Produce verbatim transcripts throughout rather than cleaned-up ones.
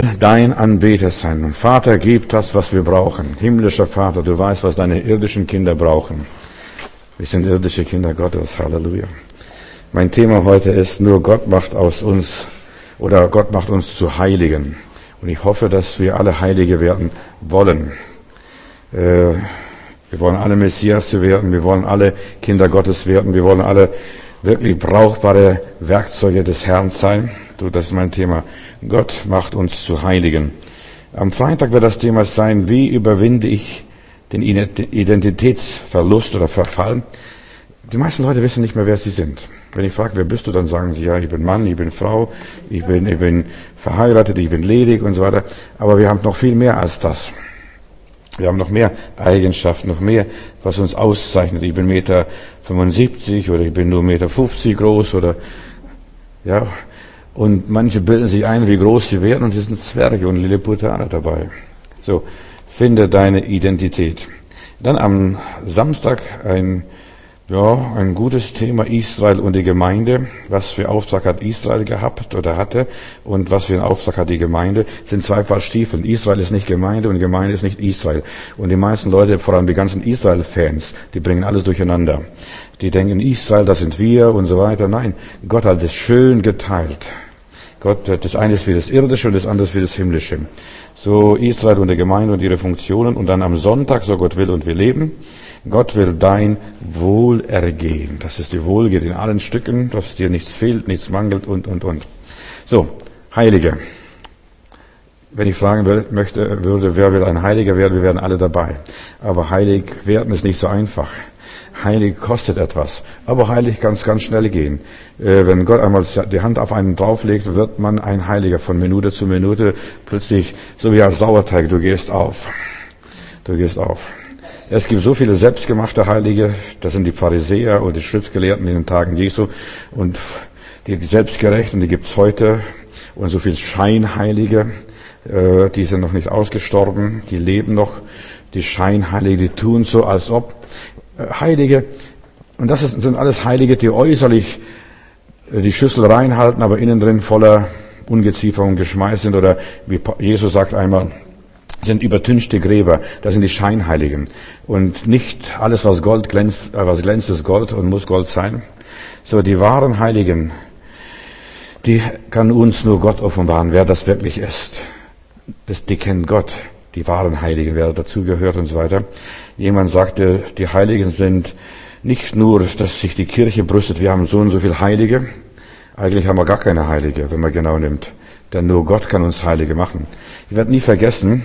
dein Anbeter sein. Vater, gib das, was wir brauchen. Himmlischer Vater, du weißt, was deine irdischen Kinder brauchen. Wir sind irdische Kinder Gottes. Halleluja. Mein Thema heute ist, nur Gott macht aus uns, oder Gott macht uns zu Heiligen. Und ich hoffe, dass wir alle Heilige werden wollen. Äh, wir wollen alle Messias werden, wir wollen alle Kinder Gottes werden, wir wollen alle wirklich brauchbare Werkzeuge des Herrn sein. So, das ist mein Thema. Gott macht uns zu Heiligen. Am Freitag wird das Thema sein, wie überwinde ich den Identitätsverlust oder Verfall. Die meisten Leute wissen nicht mehr, wer sie sind. Wenn ich frage, wer bist du, dann sagen sie, ja, ich bin Mann, ich bin Frau, ich bin, ich bin verheiratet, ich bin ledig und so weiter. Aber wir haben noch viel mehr als das. Wir haben noch mehr Eigenschaften, noch mehr, was uns auszeichnet. Ich bin Meter fünfundsiebzig oder ich bin nur Meter fünfzig groß oder, ja. Und manche bilden sich ein, wie groß sie werden und sie sind Zwerge und Lilliputaner dabei. So, finde deine Identität. Dann am Samstag ein, ja, ein gutes Thema Israel und die Gemeinde. Was für Auftrag hat Israel gehabt oder hatte und was für einen Auftrag hat die Gemeinde? Das sind zwei Paar Stiefeln. Israel ist nicht Gemeinde und Gemeinde ist nicht Israel. Und die meisten Leute, vor allem die ganzen Israel-Fans, die bringen alles durcheinander. Die denken, Israel, das sind wir und so weiter. Nein, Gott hat es schön geteilt. Gott, das eine ist für das Irdische und das andere ist für das Himmlische. So Israel und die Gemeinde und ihre Funktionen. Und dann am Sonntag, so Gott will und wir leben. Gott will dein Wohlergehen. Das ist die Wohlgeht in allen Stücken, dass dir nichts fehlt, nichts mangelt und, und, und. So, Heilige. Wenn ich fragen will, möchte, würde, wer will ein Heiliger werden, wir wären alle dabei. Aber heilig werden ist nicht so einfach. Heilig kostet etwas, aber heilig kann es ganz schnell gehen. Äh, wenn Gott einmal die Hand auf einen drauflegt, wird man ein Heiliger von Minute zu Minute. Plötzlich, so wie ein Sauerteig, du gehst auf. Du gehst auf. Es gibt so viele selbstgemachte Heilige, das sind die Pharisäer und die Schriftgelehrten in den Tagen Jesu. Und die Selbstgerechten, die gibt's heute. Und so viel Scheinheilige, äh, die sind noch nicht ausgestorben, die leben noch. Die Scheinheilige, die tun so, als ob. Heilige, und das ist, sind alles Heilige, die äußerlich die Schüssel reinhalten, aber innen drin voller Ungeziefer und Geschmeiß sind, oder wie Jesus sagt einmal, sind übertünchte Gräber. Das sind die Scheinheiligen. Und nicht alles, was Gold glänzt, was glänzt, ist Gold und muss Gold sein. So, die wahren Heiligen, die kann uns nur Gott offenbaren, wer das wirklich ist. Das, die kennen Gott. Die wahren Heiligen, wer dazugehört und so weiter. Jemand sagte, die Heiligen sind nicht nur, dass sich die Kirche brüstet, wir haben so und so viel Heilige. Eigentlich haben wir gar keine Heilige, wenn man genau nimmt. Denn nur Gott kann uns Heilige machen. Ich werde nie vergessen,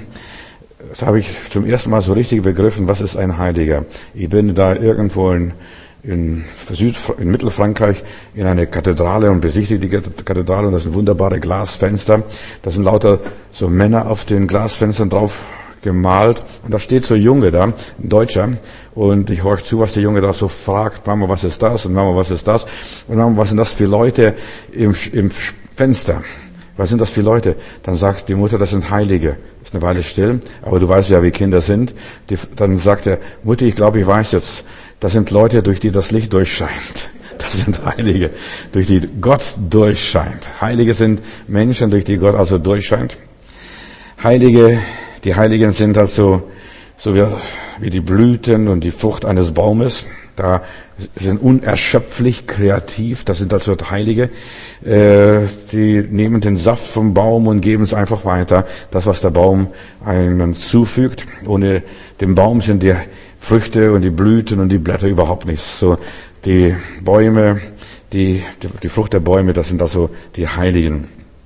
da habe ich zum ersten Mal so richtig begriffen, was ist ein Heiliger. Ich bin da irgendwo in, in, Süd, in Mittelfrankreich in eine Kathedrale und besichtige die Kathedrale und das sind wunderbare Glasfenster. Da sind lauter so Männer auf den Glasfenstern drauf gemalt und da steht so ein Junge da, ein Deutscher, und ich horch zu, was der Junge da so fragt. Mama, was ist das? Und Mama, was ist das? Und Mama, was sind das für Leute im, im Fenster? Was sind das für Leute? Dann sagt die Mutter, das sind Heilige. Ist eine Weile still, aber du weißt ja, wie Kinder sind. Die, dann sagt er, Mutter, ich glaube, ich weiß jetzt, das sind Leute, durch die das Licht durchscheint. Das sind Heilige, durch die Gott durchscheint. Heilige sind Menschen, durch die Gott also durchscheint. Heilige, die Heiligen sind also so wie, wie die Blüten und die Frucht eines Baumes. Da sind unerschöpflich kreativ, das sind also Heilige. Äh, die nehmen den Saft vom Baum und geben es einfach weiter. Das, was der Baum einem zufügt. Ohne den Baum sind die Früchte und die Blüten und die Blätter überhaupt nichts. So, die Bäume, die, die, die Frucht der Bäume, das sind also die Heiligen.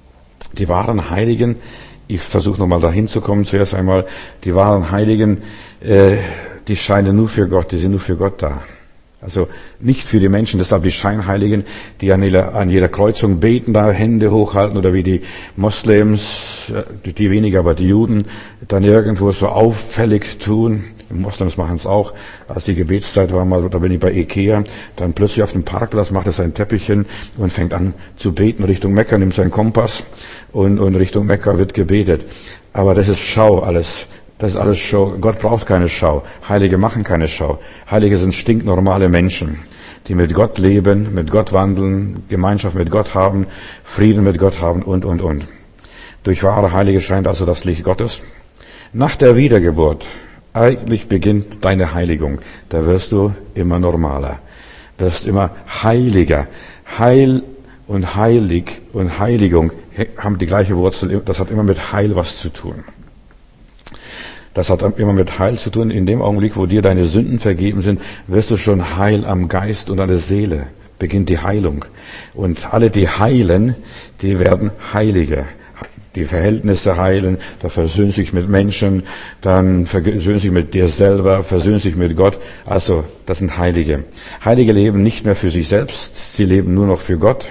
Die wahren Heiligen, ich versuche nochmal dahin zu kommen, zuerst einmal, die wahren Heiligen, äh, die scheinen nur für Gott, die sind nur für Gott da. Also nicht für die Menschen, deshalb die Scheinheiligen, die an jeder, an jeder Kreuzung beten, da Hände hochhalten, oder wie die Moslems, die weniger, aber die Juden, dann irgendwo so auffällig tun. Die Moslems machen es auch. Als die Gebetszeit war mal, da bin ich bei Ikea, dann plötzlich auf dem Parkplatz macht er sein Teppichchen und fängt an zu beten Richtung Mekka, nimmt seinen Kompass und, und Richtung Mekka wird gebetet. Aber das ist Schau alles. Das ist alles Show. Gott braucht keine Schau. Heilige machen keine Schau. Heilige sind stinknormale Menschen, die mit Gott leben, mit Gott wandeln, Gemeinschaft mit Gott haben, Frieden mit Gott haben und, und, und. Durch wahre Heilige scheint also das Licht Gottes. Nach der Wiedergeburt, eigentlich beginnt deine Heiligung. Da wirst du immer normaler, wirst immer heiliger. Heil und heilig und Heiligung haben die gleiche Wurzel. Das hat immer mit Heil was zu tun. Das hat immer mit Heil zu tun. In dem Augenblick, wo dir deine Sünden vergeben sind, wirst du schon heil am Geist und an der Seele. Beginnt die Heilung. Und alle, die heilen, die werden heiliger. Die Verhältnisse heilen, da versöhnst dich mit Menschen, dann versöhnst dich mit dir selber, versöhnst dich mit Gott. Also, das sind Heilige. Heilige leben nicht mehr für sich selbst, sie leben nur noch für Gott.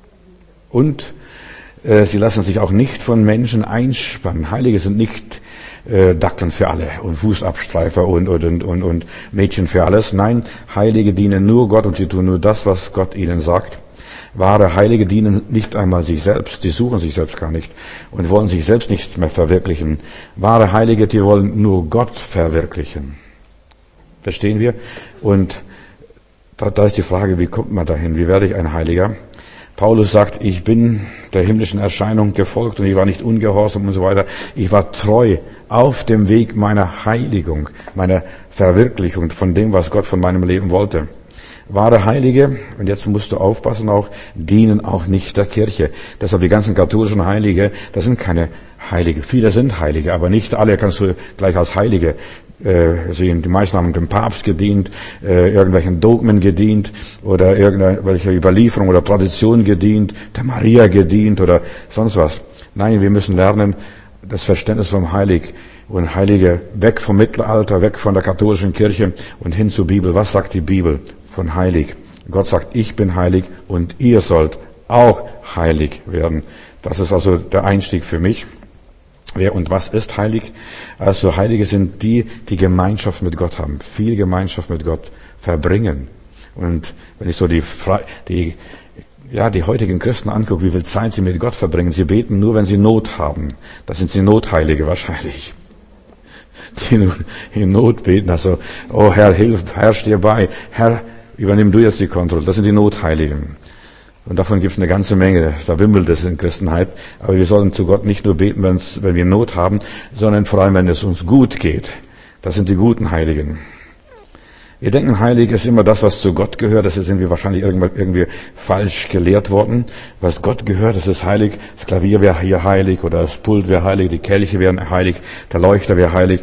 Und äh, sie lassen sich auch nicht von Menschen einspannen. Heilige sind nicht äh, Dackeln für alle und Fußabstreifer und, und, und, und, und Mädchen für alles. Nein, Heilige dienen nur Gott und sie tun nur das, was Gott ihnen sagt. Wahre Heilige dienen nicht einmal sich selbst, die suchen sich selbst gar nicht und wollen sich selbst nicht mehr verwirklichen. Wahre Heilige, die wollen nur Gott verwirklichen. Verstehen wir? Und da, da ist die Frage, wie kommt man dahin? Wie werde ich ein Heiliger? Paulus sagt, ich bin der himmlischen Erscheinung gefolgt und ich war nicht ungehorsam und so weiter. Ich war treu auf dem Weg meiner Heiligung, meiner Verwirklichung von dem, was Gott von meinem Leben wollte. Wahre Heilige, und jetzt musst du aufpassen auch, dienen auch nicht der Kirche. Deshalb die ganzen katholischen Heilige, das sind keine Heilige. Viele sind Heilige, aber nicht alle kannst du gleich als Heilige äh, sehen. Die meisten haben dem Papst gedient, äh, irgendwelchen Dogmen gedient oder irgendwelcher Überlieferung oder Tradition gedient, der Maria gedient oder sonst was. Nein, wir müssen lernen, das Verständnis vom Heilig und Heilige weg vom Mittelalter, weg von der katholischen Kirche und hin zur Bibel. Was sagt die Bibel von heilig? Gott sagt, ich bin heilig und ihr sollt auch heilig werden. Das ist also der Einstieg für mich. Wer und was ist heilig? Also Heilige sind die, die Gemeinschaft mit Gott haben, viel Gemeinschaft mit Gott verbringen. Und wenn ich so die, die ja, die heutigen Christen angucke, wie viel Zeit sie mit Gott verbringen, sie beten nur, wenn sie Not haben. Das sind sie Notheilige wahrscheinlich. Die nur in Not beten, also, oh Herr, hilf, Herr, steh bei, Herr, übernimm du jetzt die Kontrolle. Das sind die Notheiligen. Und davon gibt es eine ganze Menge. Da wimmelt es in Christenheit. Aber wir sollen zu Gott nicht nur beten, wenn wir Not haben, sondern vor allem, wenn es uns gut geht. Das sind die guten Heiligen. Wir denken, heilig ist immer das, was zu Gott gehört. Das sind wir wahrscheinlich irgendwie falsch gelehrt worden. Was Gott gehört, das ist heilig. Das Klavier wäre hier heilig oder das Pult wäre heilig, die Kelche wären heilig, der Leuchter wäre heilig.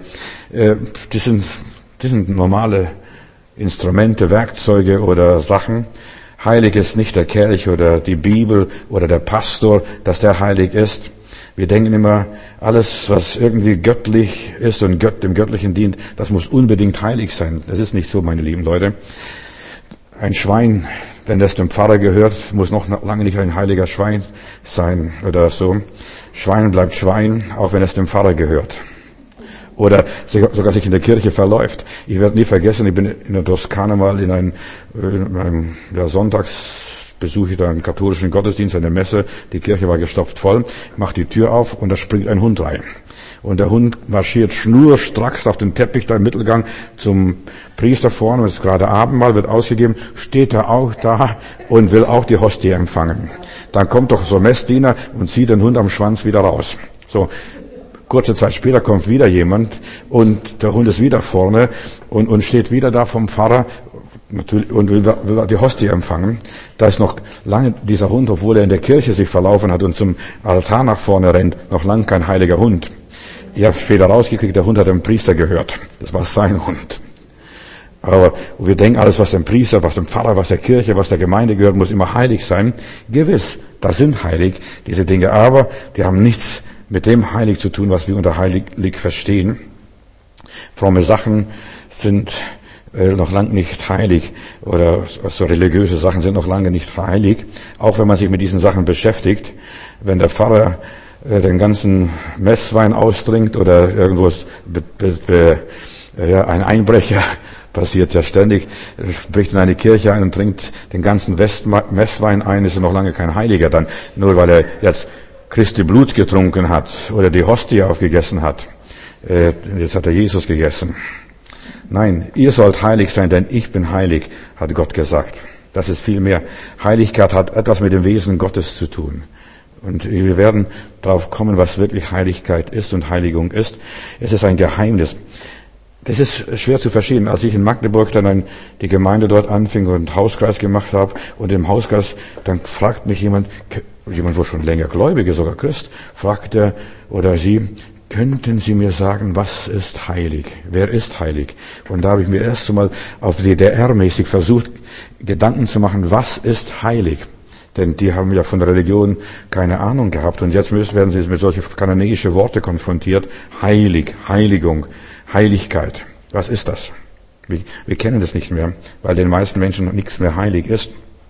Das sind, das sind normale Instrumente, Werkzeuge oder Sachen. Heilig ist nicht der Kelch oder die Bibel oder der Pastor, dass der heilig ist. Wir denken immer, alles, was irgendwie göttlich ist und Gott, dem Göttlichen dient, das muss unbedingt heilig sein. Das ist nicht so, meine lieben Leute. Ein Schwein, wenn das dem Pfarrer gehört, muss noch lange nicht ein heiliger Schwein sein oder so. Schwein bleibt Schwein, auch wenn es dem Pfarrer gehört. Oder sogar sich in der Kirche verläuft. Ich werde nie vergessen, ich bin in der Toskana mal in einem, in einem ja, Sonntags besuche ich da einen katholischen Gottesdienst, eine Messe, die Kirche war gestopft voll, mache die Tür auf und da springt ein Hund rein. Und der Hund marschiert schnurstracks auf den Teppich da im Mittelgang zum Priester vorne, es ist gerade Abendmahl, wird ausgegeben, steht er auch da und will auch die Hostie empfangen. Dann kommt doch so ein Messdiener und zieht den Hund am Schwanz wieder raus. So. Kurze Zeit später kommt wieder jemand und der Hund ist wieder vorne und, und steht wieder da vom Pfarrer natürlich und will, will die Hostie empfangen. Da ist noch lange dieser Hund, obwohl er in der Kirche sich verlaufen hat und zum Altar nach vorne rennt, noch lange kein heiliger Hund. Ich habe später rausgekriegt, der Hund hat dem Priester gehört. Das war sein Hund. Aber wir denken, alles, was dem Priester, was dem Pfarrer, was der Kirche, was der Gemeinde gehört, muss immer heilig sein. Gewiss, das sind heilig, diese Dinge. Aber die haben nichts mit dem heilig zu tun, was wir unter heilig verstehen. Fromme Sachen sind äh, noch lange nicht heilig oder so religiöse Sachen sind noch lange nicht heilig. Auch wenn man sich mit diesen Sachen beschäftigt, wenn der Pfarrer äh, den ganzen Messwein austrinkt oder irgendwo be, be, be, ja, ein Einbrecher passiert ja ständig, bricht in eine Kirche ein und trinkt den ganzen Messwein ein, ist er noch lange kein Heiliger dann, nur weil er jetzt Christi Blut getrunken hat oder die Hostie aufgegessen hat. Äh, jetzt hat er Jesus gegessen. Nein, ihr sollt heilig sein, denn ich bin heilig, hat Gott gesagt. Das ist viel mehr. Heiligkeit hat etwas mit dem Wesen Gottes zu tun. Und wir werden drauf kommen, was wirklich Heiligkeit ist und Heiligung ist. Es ist ein Geheimnis. Das ist schwer zu verstehen. Als ich in Magdeburg dann ein, die Gemeinde dort anfing und einen Hauskreis gemacht habe, und im Hauskreis, dann fragt mich jemand, jemand, wo schon länger Gläubige, sogar Christ, fragt er oder sie, könnten Sie mir sagen, was ist heilig? Wer ist heilig? Und da habe ich mir erst einmal auf D D R-mäßig versucht, Gedanken zu machen, was ist heilig? Denn die haben ja von der Religion keine Ahnung gehabt. Und jetzt müssen, werden sie mit solchen kananäischen Worte konfrontiert. Heilig, Heiligung, Heiligkeit. Was ist das? Wir, wir kennen das nicht mehr, weil den meisten Menschen nichts mehr heilig ist.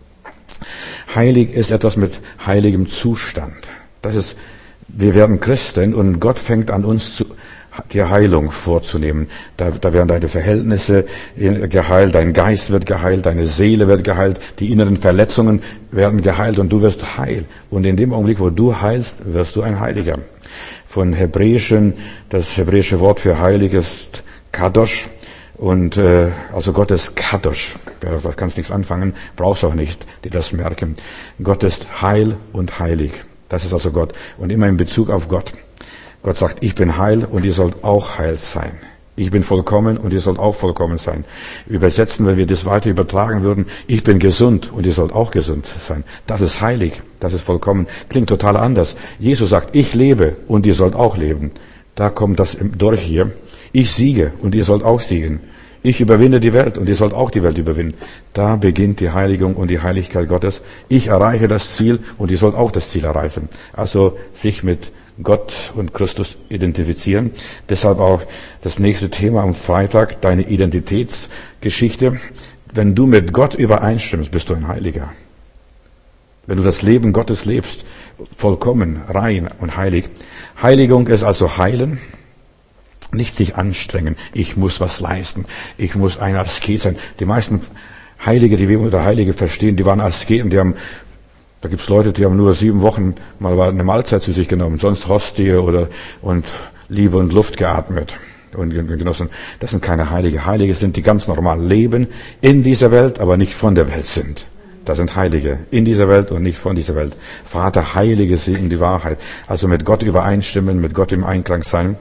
Heilig ist etwas mit heiligem Zustand. Das ist, wir werden Christen und Gott fängt an uns zu, die Heilung vorzunehmen. Da, da werden deine Verhältnisse geheilt, dein Geist wird geheilt, deine Seele wird geheilt, die inneren Verletzungen werden geheilt und du wirst heil. Und in dem Augenblick, wo du heilst, wirst du ein Heiliger. Von Hebräischen, das hebräische Wort für heilig ist Kadosh. Und äh, also Gott ist Kadosh. Da kannst nichts anfangen, brauchst auch nicht, die das merken. Gott ist heil und heilig. Das ist also Gott. Und immer in Bezug auf Gott. Gott sagt, ich bin heil und ihr sollt auch heil sein. Ich bin vollkommen und ihr sollt auch vollkommen sein. Übersetzen, wenn wir das weiter übertragen würden, ich bin gesund und ihr sollt auch gesund sein. Das ist heilig, das ist vollkommen. Klingt total anders. Jesus sagt, ich lebe und ihr sollt auch leben. Da kommt das durch hier. Ich siege und ihr sollt auch siegen. Ich überwinde die Welt und ihr sollt auch die Welt überwinden. Da beginnt die Heiligung und die Heiligkeit Gottes. Ich erreiche das Ziel und ihr sollt auch das Ziel erreichen. Also sich mit Gott und Christus identifizieren. Deshalb auch das nächste Thema am Freitag, deine Identitätsgeschichte. Wenn du mit Gott übereinstimmst, bist du ein Heiliger. Wenn du das Leben Gottes lebst, vollkommen, rein und heilig. Heiligung ist also heilen, nicht sich anstrengen. Ich muss was leisten. Ich muss ein Asket sein. Die meisten Heilige, die wir unter Heilige verstehen, die waren Asketen, die haben Da gibt's Leute, die haben nur sieben Wochen mal eine Mahlzeit zu sich genommen, sonst Hostie oder und Liebe und Luft geatmet und genossen. Das sind keine Heilige. Heilige sind, die ganz normal leben in dieser Welt, aber nicht von der Welt sind. Das sind Heilige in dieser Welt und nicht von dieser Welt. Vater, heilige sie in die Wahrheit. Also mit Gott übereinstimmen, mit Gott im Einklang sein.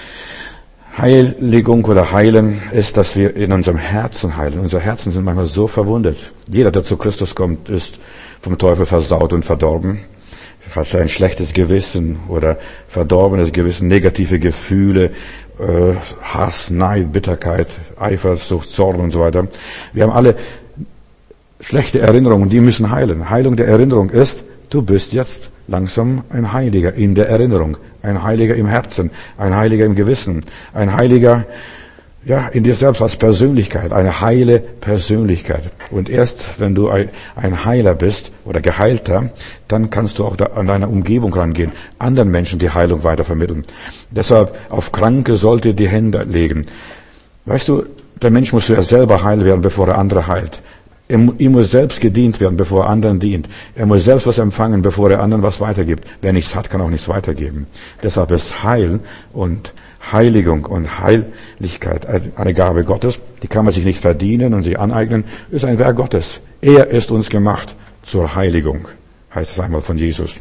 Heiligung oder Heilen ist, dass wir in unserem Herzen heilen. Unsere Herzen sind manchmal so verwundet. Jeder, der zu Christus kommt, ist vom Teufel versaut und verdorben. Hast ein schlechtes Gewissen oder verdorbenes Gewissen, negative Gefühle, äh, Hass, Neid, Bitterkeit, Eifersucht, Zorn und so weiter. Wir haben alle schlechte Erinnerungen, die müssen heilen. Heilung der Erinnerung ist, du bist jetzt langsam ein Heiliger in der Erinnerung, ein Heiliger im Herzen, ein Heiliger im Gewissen, ein Heiliger ja, in dir selbst als Persönlichkeit, eine heile Persönlichkeit. Und erst wenn du ein Heiler bist oder Geheilter, dann kannst du auch da an deiner Umgebung rangehen, anderen Menschen die Heilung weitervermitteln. Deshalb auf Kranke sollte die Hände legen. Weißt du, der Mensch muss ja selber heil werden, bevor er andere heilt. Ihm muss selbst gedient werden, bevor er anderen dient. Er muss selbst was empfangen, bevor er anderen was weitergibt. Wer nichts hat, kann auch nichts weitergeben. Deshalb ist Heil und Heiligung und Heiligkeit eine Gabe Gottes. Die kann man sich nicht verdienen und sich aneignen. Ist ein Werk Gottes. Er ist uns gemacht zur Heiligung, heißt es einmal von Jesus.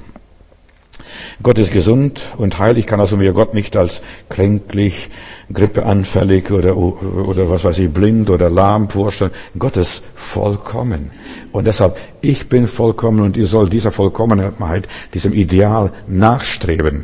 Gott ist gesund und heilig, kann also mir Gott nicht als kränklich, grippeanfällig oder, oder was weiß ich, blind oder lahm vorstellen. Gott ist vollkommen. Und deshalb, ich bin vollkommen und ihr sollt dieser Vollkommenheit, diesem Ideal nachstreben.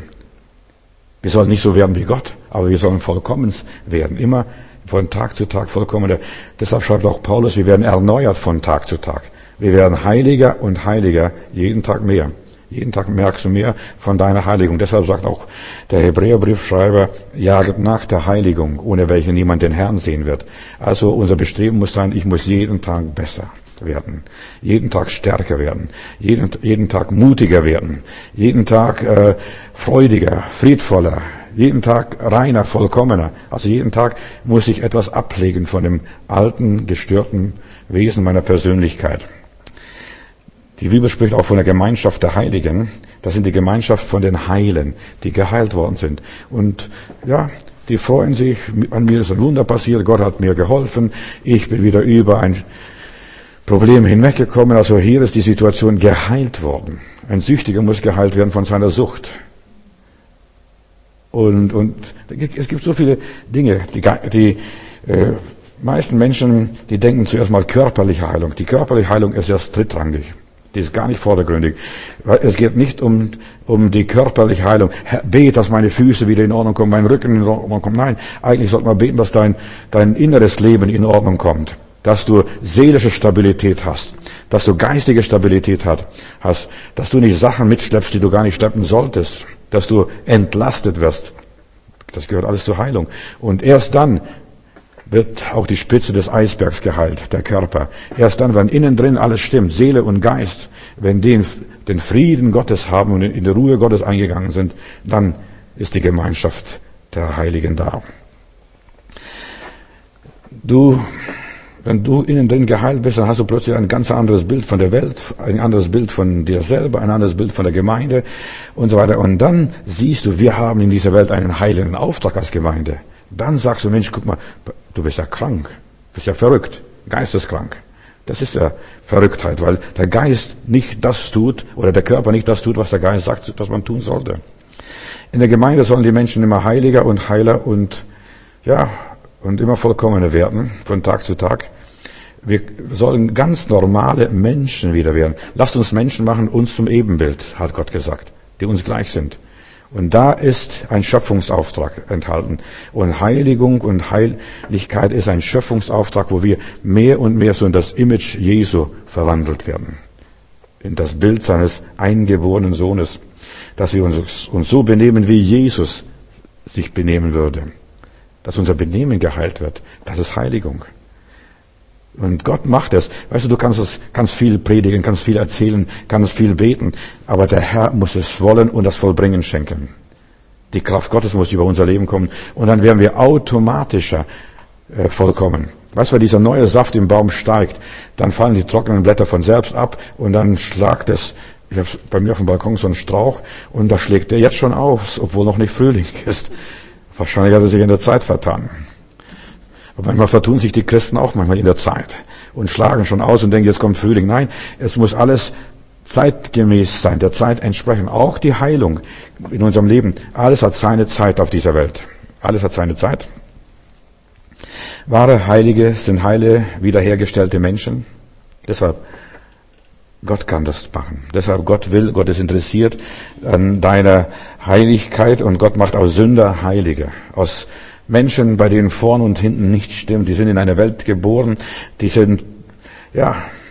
Wir sollen nicht so werden wie Gott, aber wir sollen vollkommen werden. Immer von Tag zu Tag vollkommener. Deshalb schreibt auch Paulus, wir werden erneuert von Tag zu Tag. Wir werden heiliger und heiliger, jeden Tag mehr. Jeden Tag merkst du mehr von deiner Heiligung. Deshalb sagt auch der Hebräerbriefschreiber, jaget nach der Heiligung, ohne welche niemand den Herrn sehen wird. Also unser Bestreben muss sein, ich muss jeden Tag besser werden, jeden Tag stärker werden, jeden, jeden Tag mutiger werden, jeden Tag äh, freudiger, friedvoller, jeden Tag reiner, vollkommener. Also jeden Tag muss ich etwas ablegen von dem alten, gestörten Wesen meiner Persönlichkeit. Die Bibel spricht auch von der Gemeinschaft der Heiligen. Das sind die Gemeinschaft von den Heilen, die geheilt worden sind. Und ja, die freuen sich, an mir ist ein Wunder passiert, Gott hat mir geholfen, ich bin wieder über ein Probleme hinweggekommen. Also hier ist die Situation geheilt worden. Ein Süchtiger muss geheilt werden von seiner Sucht. Und, und es gibt so viele Dinge, die, die äh, meisten Menschen, die denken zuerst mal körperliche Heilung. Die körperliche Heilung ist erst drittrangig. Die ist gar nicht vordergründig. Es geht nicht um, um die körperliche Heilung. Herr, bete, dass meine Füße wieder in Ordnung kommen, mein Rücken in Ordnung kommt. Nein, eigentlich sollte man beten, dass dein, dein inneres Leben in Ordnung kommt. Dass du seelische Stabilität hast. Dass du geistige Stabilität hast. Dass du nicht Sachen mitschleppst, die du gar nicht schleppen solltest. Dass du entlastet wirst. Das gehört alles zur Heilung. Und erst dann wird auch die Spitze des Eisbergs geheilt, der Körper. Erst dann, wenn innen drin alles stimmt, Seele und Geist, wenn die den Frieden Gottes haben und in die Ruhe Gottes eingegangen sind, dann ist die Gemeinschaft der Heiligen da. Du, wenn du innen drin geheilt bist, dann hast du plötzlich ein ganz anderes Bild von der Welt, ein anderes Bild von dir selber, ein anderes Bild von der Gemeinde und so weiter. Und dann siehst du, wir haben in dieser Welt einen heilenden Auftrag als Gemeinde. Dann sagst du, Mensch, guck mal, du bist ja krank, bist ja verrückt, geisteskrank. Das ist ja Verrücktheit, weil der Geist nicht das tut, oder der Körper nicht das tut, was der Geist sagt, dass man tun sollte. In der Gemeinde sollen die Menschen immer heiliger und heiler und, ja, und immer vollkommener werden, von Tag zu Tag. Wir sollen ganz normale Menschen wieder werden. Lasst uns Menschen machen, uns zum Ebenbild, hat Gott gesagt, die uns gleich sind. Und da ist ein Schöpfungsauftrag enthalten. Und Heiligung und Heiligkeit ist ein Schöpfungsauftrag, wo wir mehr und mehr so in das Image Jesu verwandelt werden. In das Bild seines eingeborenen Sohnes. Dass wir uns, uns so benehmen, wie Jesus sich benehmen würde. Dass unser Benehmen geheilt wird. Das ist Heiligung. Und Gott macht es. Weißt du, du kannst es, kannst viel predigen, kannst viel erzählen, kannst viel beten. Aber der Herr muss es wollen und das Vollbringen schenken. Die Kraft Gottes muss über unser Leben kommen. Und dann werden wir automatischer äh, vollkommen. Weißt du, wenn dieser neue Saft im Baum steigt, dann fallen die trockenen Blätter von selbst ab und dann schlagt es, ich habe bei mir auf dem Balkon so einen Strauch und da schlägt der jetzt schon auf, obwohl noch nicht Frühling ist. Wahrscheinlich hat er sich in der Zeit vertan. Und manchmal vertun sich die Christen auch manchmal in der Zeit und schlagen schon aus und denken, jetzt kommt Frühling. Nein, es muss alles zeitgemäß sein, der Zeit entsprechen. Auch die Heilung in unserem Leben. Alles hat seine Zeit auf dieser Welt. Alles hat seine Zeit. Wahre Heilige sind heile, wiederhergestellte Menschen. Deshalb, Gott kann das machen. Deshalb, Gott will, Gott ist interessiert an deiner Heiligkeit und Gott macht aus Sünder Heilige. Aus Menschen, bei denen vorn und hinten nichts stimmt, die sind in einer Welt geboren, die sind, ja,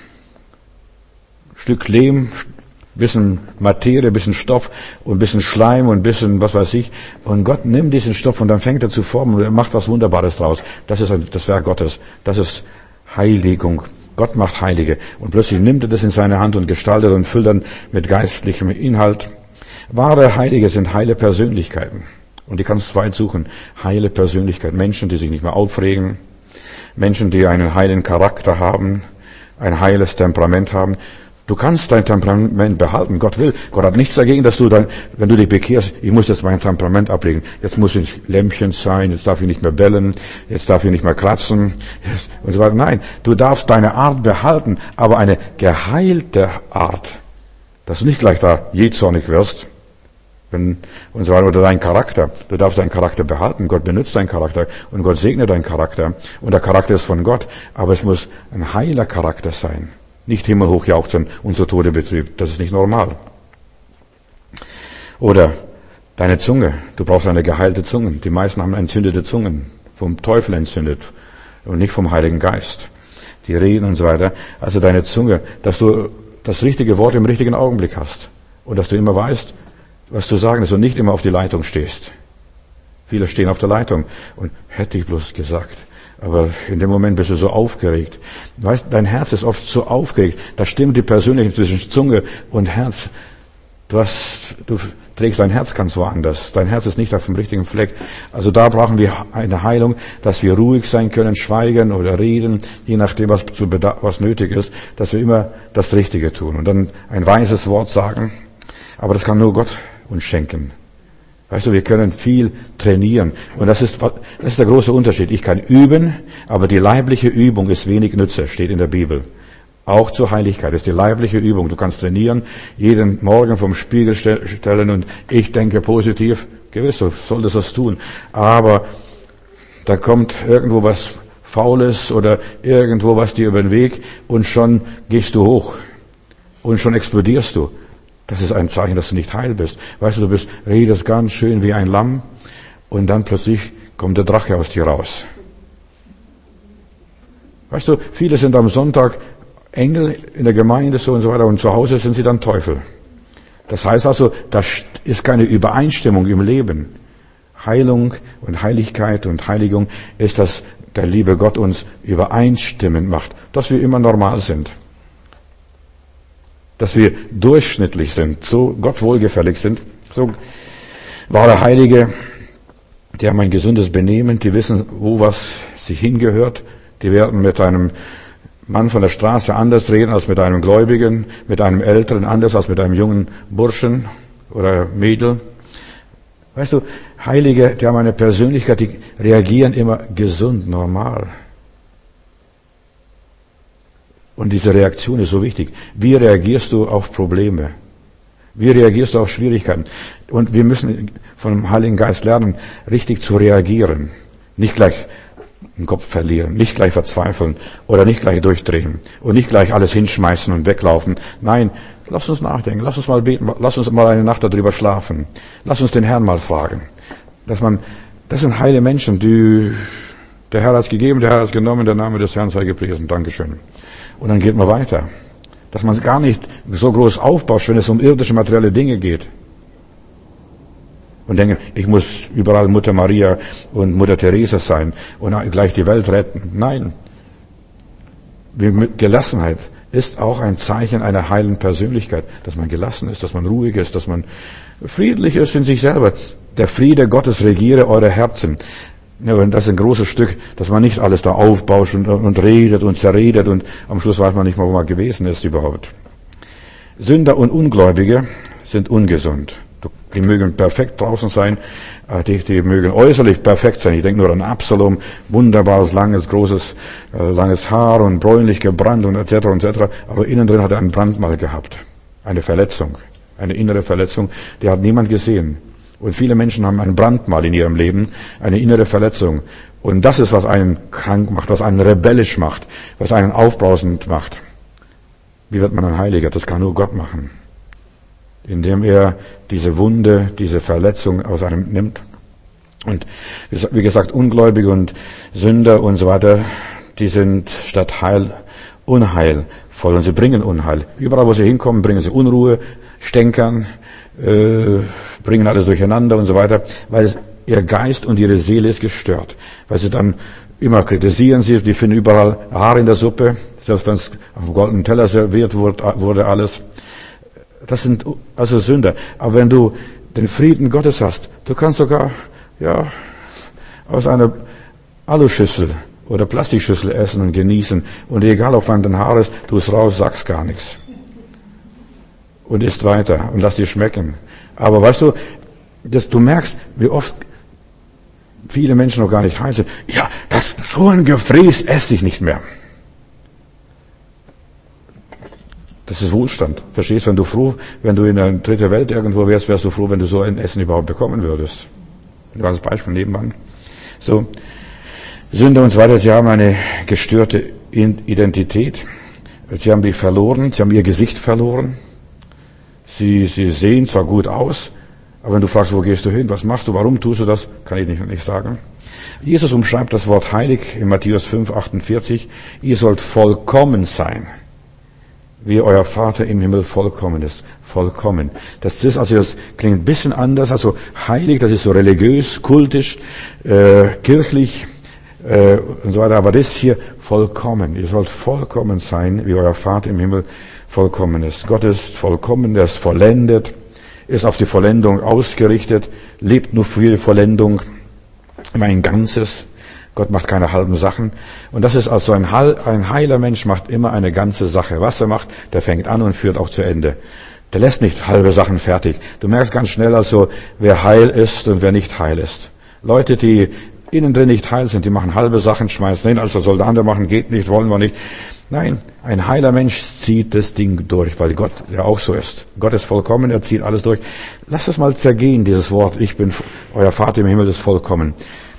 Stück Lehm, bisschen Materie, bisschen Stoff und bisschen Schleim und bisschen was weiß ich. Und Gott nimmt diesen Stoff und dann fängt er zu formen und er macht was Wunderbares draus. Das ist das Werk Gottes. Das ist Heiligung. Gott macht Heilige. Und plötzlich nimmt er das in seine Hand und gestaltet und füllt dann mit geistlichem Inhalt. Wahre Heilige sind heile Persönlichkeiten. Und die kannst du weit suchen. Heile Persönlichkeit. Menschen, die sich nicht mehr aufregen. Menschen, die einen heilen Charakter haben. Ein heiles Temperament haben. Du kannst dein Temperament behalten. Gott will. Gott hat nichts dagegen, dass du dann, wenn du dich bekehrst, ich muss jetzt mein Temperament ablegen. Jetzt muss ich Lämpchen sein. Jetzt darf ich nicht mehr bellen. Jetzt darf ich nicht mehr kratzen. Jetzt, und so weiter. Nein. Du darfst deine Art behalten. Aber eine geheilte Art. Dass du nicht gleich da jähzornig wirst. Wenn, und so weiter, oder dein Charakter. Du darfst deinen Charakter behalten. Gott benutzt deinen Charakter und Gott segnet deinen Charakter. Und der Charakter ist von Gott. Aber es muss ein heiler Charakter sein. Nicht himmelhoch jauchzen und zu Tode betrübt. Das ist nicht normal. Oder deine Zunge. Du brauchst eine geheilte Zunge. Die meisten haben entzündete Zungen. Vom Teufel entzündet. Und nicht vom Heiligen Geist. Die reden und so weiter. Also deine Zunge, dass du das richtige Wort im richtigen Augenblick hast. Und dass du immer weißt, was zu sagen ist und nicht immer auf die Leitung stehst. Viele stehen auf der Leitung und hätte ich bloß gesagt. Aber in dem Moment bist du so aufgeregt. Weißt, dein Herz ist oft so aufgeregt. Da stimmt die Persönlichkeit zwischen Zunge und Herz. Du hast, du trägst dein Herz ganz woanders. Dein Herz ist nicht auf dem richtigen Fleck. Also da brauchen wir eine Heilung, dass wir ruhig sein können, schweigen oder reden, je nachdem, was, zu beda- was nötig ist, dass wir immer das Richtige tun. Und dann ein weises Wort sagen. Aber das kann nur Gott uns schenken. Weißt du, wir können viel trainieren. Und das ist, das ist der große Unterschied. Ich kann üben, aber die leibliche Übung ist wenig Nütze, steht in der Bibel. Auch zur Heiligkeit. Das ist die leibliche Übung. Du kannst trainieren, jeden Morgen vom Spiegel stellen und ich denke positiv. Gewiss, du solltest das tun. Aber da kommt irgendwo was Faules oder irgendwo was dir über den Weg und schon gehst du hoch. Und schon explodierst du. Das ist ein Zeichen, dass du nicht heil bist. Weißt du, du bist, redest ganz schön wie ein Lamm und dann plötzlich kommt der Drache aus dir raus. Weißt du, viele sind am Sonntag Engel in der Gemeinde so und so weiter und zu Hause sind sie dann Teufel. Das heißt also, da ist keine Übereinstimmung im Leben. Heilung und Heiligkeit und Heiligung ist, dass der liebe Gott uns übereinstimmend macht, dass wir immer normal sind. Dass wir durchschnittlich sind, so Gott wohlgefällig sind. So wahre Heilige, die haben ein gesundes Benehmen, die wissen, wo was sich hingehört. Die werden mit einem Mann von der Straße anders reden als mit einem Gläubigen, mit einem Älteren anders als mit einem jungen Burschen oder Mädel. Weißt du, Heilige, die haben eine Persönlichkeit, die reagieren immer gesund, normal. Und diese Reaktion ist so wichtig. Wie reagierst du auf Probleme? Wie reagierst du auf Schwierigkeiten? Und wir müssen vom Heiligen Geist lernen, richtig zu reagieren. Nicht gleich den Kopf verlieren, nicht gleich verzweifeln oder nicht gleich durchdrehen und nicht gleich alles hinschmeißen und weglaufen. Nein, lass uns nachdenken, lass uns mal beten, lass uns mal eine Nacht darüber schlafen. Lass uns den Herrn mal fragen. Dass man, das sind heile Menschen, die, der Herr hat's gegeben, der Herr hat's genommen, der Name des Herrn sei gepriesen. Dankeschön. Und dann geht man weiter. Dass man gar nicht so groß aufbauscht, wenn es um irdische, materielle Dinge geht. Und denken, ich muss überall Mutter Maria und Mutter Teresa sein und gleich die Welt retten. Nein. Gelassenheit ist auch ein Zeichen einer heilen Persönlichkeit, dass man gelassen ist, dass man ruhig ist, dass man friedlich ist in sich selber. Der Friede Gottes regiere eure Herzen. Ja, und das ist ein großes Stück, dass man nicht alles da aufbauscht und, und redet und zerredet und am Schluss weiß man nicht mal, wo man gewesen ist überhaupt. Sünder und Ungläubige sind ungesund. Die mögen perfekt draußen sein, die, die mögen äußerlich perfekt sein. Ich denke nur an Absalom, wunderbares, langes, großes, langes Haar und bräunlich gebrannt und et cetera et cetera. Aber innen drin hat er einen Brandmal gehabt, eine Verletzung, eine innere Verletzung, die hat niemand gesehen. Und viele Menschen haben ein Brandmal in ihrem Leben, eine innere Verletzung. Und das ist, was einen krank macht, was einen rebellisch macht, was einen aufbrausend macht. Wie wird man ein Heiliger? Das kann nur Gott machen. Indem er diese Wunde, diese Verletzung aus einem nimmt. Und wie gesagt, Ungläubige und Sünder und so weiter, die sind statt Heil unheilvoll und sie bringen Unheil. Überall, wo sie hinkommen, bringen sie Unruhe, Stänkern, äh, bringen alles durcheinander und so weiter, weil ihr Geist und ihre Seele ist gestört. Weil sie dann immer kritisieren sie, die finden überall Haar in der Suppe, selbst wenn es auf dem goldenen Teller serviert wurde alles. Das sind also Sünder. Aber wenn du den Frieden Gottes hast, du kannst sogar, ja, aus einer Aluschüssel oder Plastikschüssel essen und genießen. Und egal, ob man den Haar ist, du es raus, sagst gar nichts. Und isst weiter und lass dir schmecken. Aber weißt du, dass du merkst, wie oft viele Menschen noch gar nicht heil sind. Ja, das, so ein Gefräß esse ich nicht mehr. Das ist Wohlstand. Verstehst, wenn du froh, wenn du in der dritten Welt irgendwo wärst, wärst du froh, wenn du so ein Essen überhaupt bekommen würdest. Ein ganzes Beispiel nebenan. So. Sünder und so weiter, sie haben eine gestörte Identität. Sie haben die verloren, sie haben ihr Gesicht verloren. Sie, sie sehen zwar gut aus, aber wenn du fragst, wo gehst du hin, was machst du, warum tust du das, kann ich nicht, nicht sagen. Jesus umschreibt das Wort heilig in Matthäus fünf, achtundvierzig. Ihr sollt vollkommen sein, wie euer Vater im Himmel vollkommen ist. Vollkommen. Das ist, also das klingt ein bisschen anders, also heilig, das ist so religiös, kultisch, äh, kirchlich äh, und so weiter, aber das ist hier vollkommen. Ihr sollt vollkommen sein, wie euer Vater im Himmel vollkommen ist. Gott ist vollkommen, er ist vollendet, ist auf die Vollendung ausgerichtet, lebt nur für die Vollendung, immer ein Ganzes. Gott macht keine halben Sachen. Und das ist also ein, Heil, ein heiler Mensch macht immer eine ganze Sache. Was er macht, der fängt an und führt auch zu Ende. Der lässt nicht halbe Sachen fertig. Du merkst ganz schnell also, wer heil ist und wer nicht heil ist. Leute, die innen drin nicht heil sind. Die machen halbe Sachen, schmeißen hin, also soll der andere machen, geht nicht, wollen wir nicht. Nein, ein heiler Mensch zieht das Ding durch, weil Gott ja auch so ist. Gott ist vollkommen, er zieht alles durch. Lass es mal zergehen, dieses Wort, ich bin, euer Vater im Himmel ist vollkommen.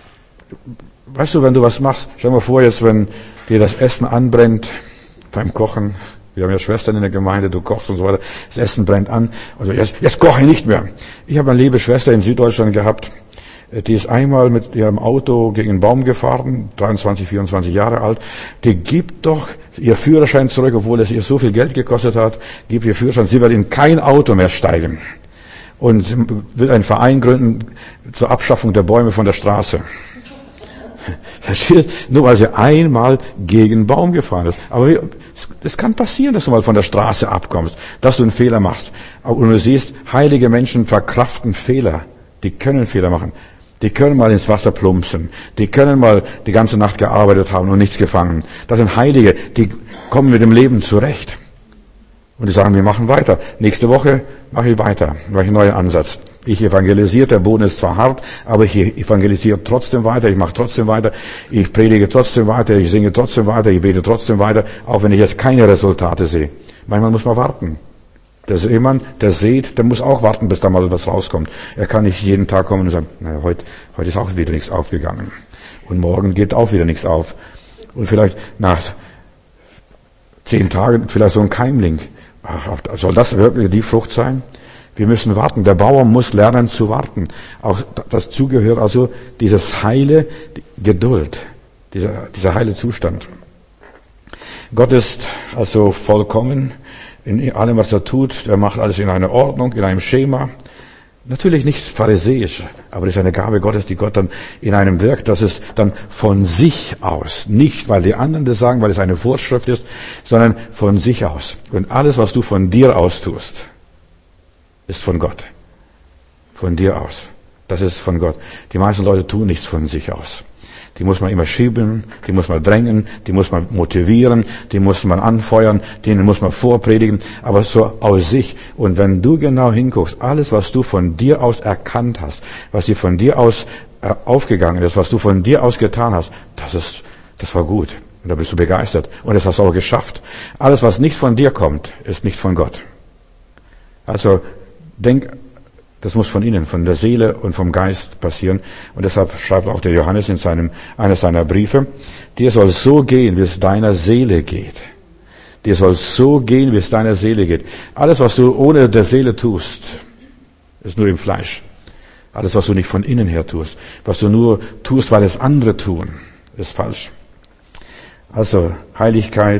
Weißt du, wenn du was machst, stell dir mal vor jetzt, wenn dir das Essen anbrennt beim Kochen, wir haben ja Schwestern in der Gemeinde, du kochst und so weiter, das Essen brennt an, also jetzt, jetzt koche ich nicht mehr. Ich habe eine liebe Schwester in Süddeutschland gehabt, die ist einmal mit ihrem Auto gegen einen Baum gefahren, dreiundzwanzig, vierundzwanzig Jahre alt. Die gibt doch ihr Führerschein zurück, obwohl es ihr so viel Geld gekostet hat, gibt ihr Führerschein. Sie wird in kein Auto mehr steigen und will einen Verein gründen zur Abschaffung der Bäume von der Straße. Verstehst? Nur weil sie einmal gegen einen Baum gefahren ist. Aber es kann passieren, dass du mal von der Straße abkommst, dass du einen Fehler machst. Und du siehst, heilige Menschen verkraften Fehler. Die können Fehler machen. Die können mal ins Wasser plumpsen. Die können mal die ganze Nacht gearbeitet haben und nichts gefangen. Das sind Heilige, die kommen mit dem Leben zurecht. Und die sagen, wir machen weiter. Nächste Woche mache ich weiter, mache ich einen neuen Ansatz. Ich evangelisiere, der Boden ist zwar hart, aber ich evangelisiere trotzdem weiter, ich mache trotzdem weiter, ich predige trotzdem weiter, ich singe trotzdem weiter, ich bete trotzdem weiter, auch wenn ich jetzt keine Resultate sehe. Manchmal muss man warten. Der Seemann, der sät, der muss auch warten, bis da mal was rauskommt. Er kann nicht jeden Tag kommen und sagen, na, heute, heute ist auch wieder nichts aufgegangen. Und morgen geht auch wieder nichts auf. Und vielleicht nach zehn Tagen, vielleicht so ein Keimling. Ach, soll das wirklich die Frucht sein? Wir müssen warten. Der Bauer muss lernen zu warten. Auch dazu gehört also dieses heile Geduld, dieser, dieser heile Zustand. Gott ist also vollkommen in allem, was er tut. Er macht alles in einer Ordnung, in einem Schema. Natürlich nicht pharisäisch, aber das ist eine Gabe Gottes, die Gott dann in einem wirkt, dass es dann von sich aus, nicht weil die anderen das sagen, weil es eine Vorschrift ist, sondern von sich aus. Und alles, was du von dir aus tust, ist von Gott. Von dir aus. Das ist von Gott. Die meisten Leute tun nichts von sich aus. Die muss man immer schieben, die muss man drängen, die muss man motivieren, die muss man anfeuern, denen muss man vorpredigen, aber so aus sich. Und wenn du genau hinguckst, alles, was du von dir aus erkannt hast, was dir von dir aus äh, aufgegangen ist, was du von dir aus getan hast, das ist, das war gut. Und da bist du begeistert. Und das hast du auch geschafft. Alles, was nicht von dir kommt, ist nicht von Gott. Also, denk, das muss von innen, von der Seele und vom Geist passieren. Und deshalb schreibt auch der Johannes in seinem, einer seiner Briefe, dir soll so gehen, wie es deiner Seele geht. Dir soll so gehen, wie es deiner Seele geht. Alles, was du ohne der Seele tust, ist nur im Fleisch. Alles, was du nicht von innen her tust, was du nur tust, weil es andere tun, ist falsch. Also, Heiligkeit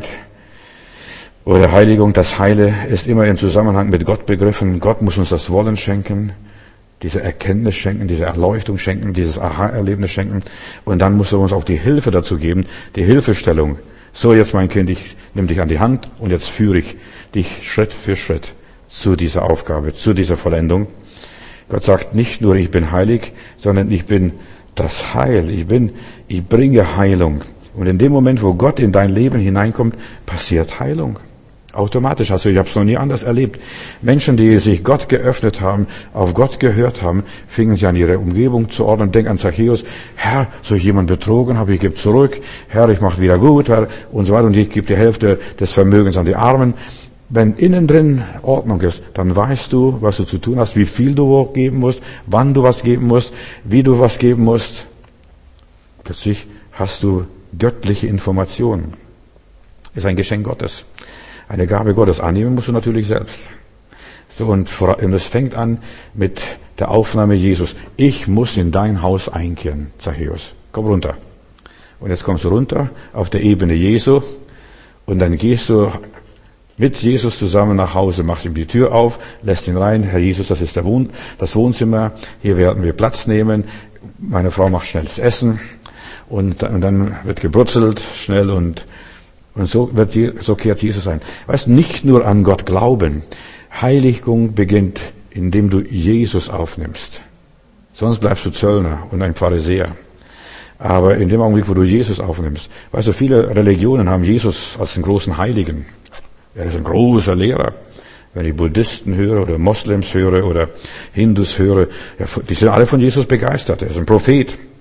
oder Heiligung, das Heile ist immer im Zusammenhang mit Gott begriffen. Gott muss uns das Wollen schenken, diese Erkenntnis schenken, diese Erleuchtung schenken, dieses Aha-Erlebnis schenken. Und dann muss er uns auch die Hilfe dazu geben, die Hilfestellung. So, jetzt mein Kind, ich nehme dich an die Hand und jetzt führe ich dich Schritt für Schritt zu dieser Aufgabe, zu dieser Vollendung. Gott sagt nicht nur, ich bin heilig, sondern ich bin das Heil. Ich bin, ich bringe Heilung. Und in dem Moment, wo Gott in dein Leben hineinkommt, passiert Heilung. Automatisch. Also ich habe es noch nie anders erlebt. Menschen, die sich Gott geöffnet haben, auf Gott gehört haben, fingen sich an ihre Umgebung zu ordnen. Denk an Zachäus. Herr, so ich jemand betrogen habe, ich gebe zurück. Herr, ich mache wieder gut. Herr, und so weiter. Und ich gebe die Hälfte des Vermögens an die Armen. Wenn innen drin Ordnung ist, dann weißt du, was du zu tun hast, wie viel du geben musst, wann du was geben musst, wie du was geben musst. Plötzlich hast du göttliche Informationen. Ist ein Geschenk Gottes. Eine Gabe Gottes. Annehmen musst du natürlich selbst. So, und es fängt an mit der Aufnahme Jesus. Ich muss in dein Haus einkehren, Zachäus. Komm runter. Und jetzt kommst du runter auf der Ebene Jesu und dann gehst du mit Jesus zusammen nach Hause, machst ihm die Tür auf, lässt ihn rein. Herr Jesus, das ist der Wohn- das Wohnzimmer. Hier werden wir Platz nehmen. Meine Frau macht schnell das Essen. Und dann wird gebrutzelt, schnell und, und so wird, so kehrt Jesus ein. Weißt, nicht nur an Gott glauben. Heiligung beginnt, indem du Jesus aufnimmst. Sonst bleibst du Zöllner und ein Pharisäer. Aber in dem Augenblick, wo du Jesus aufnimmst, weißt du, viele Religionen haben Jesus als den großen Heiligen. Er ist ein großer Lehrer. Wenn ich Buddhisten höre oder Moslems höre oder Hindus höre, ja, die sind alle von Jesus begeistert. Er ist ein Prophet.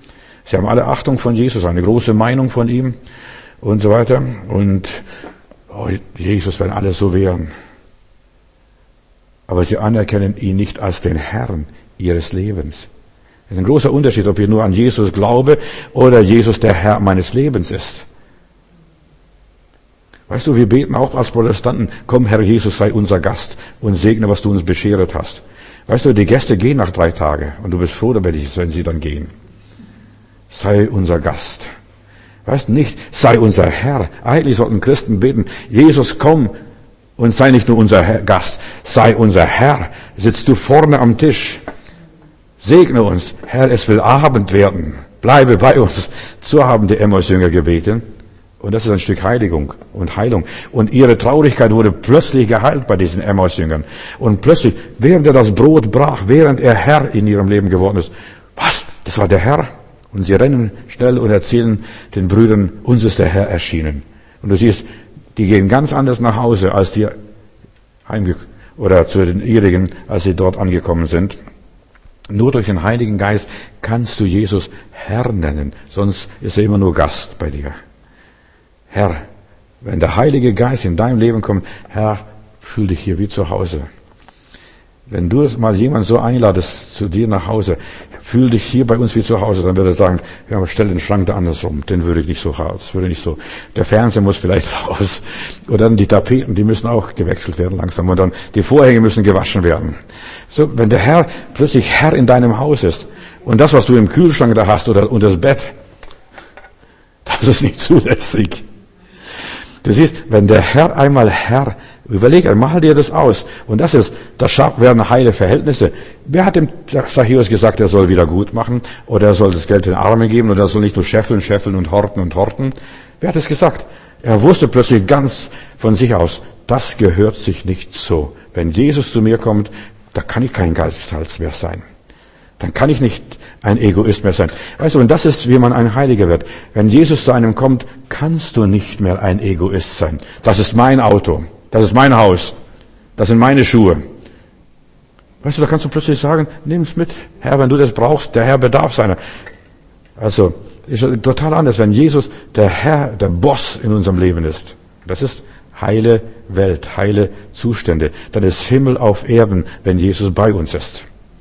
Sie haben alle Achtung von Jesus, eine große Meinung von ihm und so weiter. Und oh, Jesus, wenn alle so wären. Aber sie anerkennen ihn nicht als den Herrn ihres Lebens. Es ist ein großer Unterschied, ob ich nur an Jesus glaube oder Jesus der Herr meines Lebens ist. Weißt du, wir beten auch als Protestanten, komm Herr Jesus, sei unser Gast und segne, was du uns beschert hast. Weißt du, die Gäste gehen nach drei Tagen und du bist froh damit, wenn sie dann gehen. Sei unser Gast. Weißt du nicht, sei unser Herr. Eigentlich sollten Christen beten, Jesus, komm und sei nicht nur unser Herr, Gast, sei unser Herr. Sitzt du vorne am Tisch. Segne uns. Herr, es will Abend werden. Bleibe bei uns. So haben die Emmaus-Jünger gebeten. Und das ist ein Stück Heiligung und Heilung. Und ihre Traurigkeit wurde plötzlich geheilt bei diesen Emmaus-Jüngern. Und plötzlich, während er das Brot brach, während er Herr in ihrem Leben geworden ist, was? Das war der Herr? Und sie rennen schnell und erzählen den Brüdern, uns ist der Herr erschienen. Und du siehst, die gehen ganz anders nach Hause, als die heimge oder zu den ihrigen, als sie dort angekommen sind. Nur durch den Heiligen Geist kannst du Jesus Herr nennen, sonst ist er immer nur Gast bei dir. Herr, wenn der Heilige Geist in deinem Leben kommt, Herr, fühl dich hier wie zu Hause. Wenn du mal jemanden so einladest zu dir nach Hause, fühl dich hier bei uns wie zu Hause, dann würde er sagen, ja, stell den Schrank da andersrum, den würde ich nicht so raus, würde nicht so. Der Fernseher muss vielleicht raus. Oder dann die Tapeten, die müssen auch gewechselt werden langsam. Und dann die Vorhänge müssen gewaschen werden. So, wenn der Herr plötzlich Herr in deinem Haus ist und das, was du im Kühlschrank da hast oder unter das Bett, das ist nicht zulässig. Du siehst, wenn der Herr einmal Herr, überleg, mach dir das aus. Und das ist, das werden heile Verhältnisse. Wer hat dem Zachäus gesagt, er soll wieder gut machen? Oder er soll das Geld den Armen geben? Oder er soll nicht nur scheffeln, scheffeln und horten und horten? Wer hat es gesagt? Er wusste plötzlich ganz von sich aus, das gehört sich nicht so. Wenn Jesus zu mir kommt, da kann ich kein Geizhals mehr sein. Dann kann ich nicht ein Egoist mehr sein. Weißt du, und das ist, wie man ein Heiliger wird. Wenn Jesus zu einem kommt, kannst du nicht mehr ein Egoist sein. Das ist mein Auto. Das ist mein Haus. Das sind meine Schuhe. Weißt du, da kannst du plötzlich sagen, nimm's mit. Herr, wenn du das brauchst, der Herr bedarf seiner. Also, ist total anders, wenn Jesus der Herr, der Boss in unserem Leben ist. Das ist heile Welt, heile Zustände. Dann ist Himmel auf Erden, wenn Jesus bei uns ist.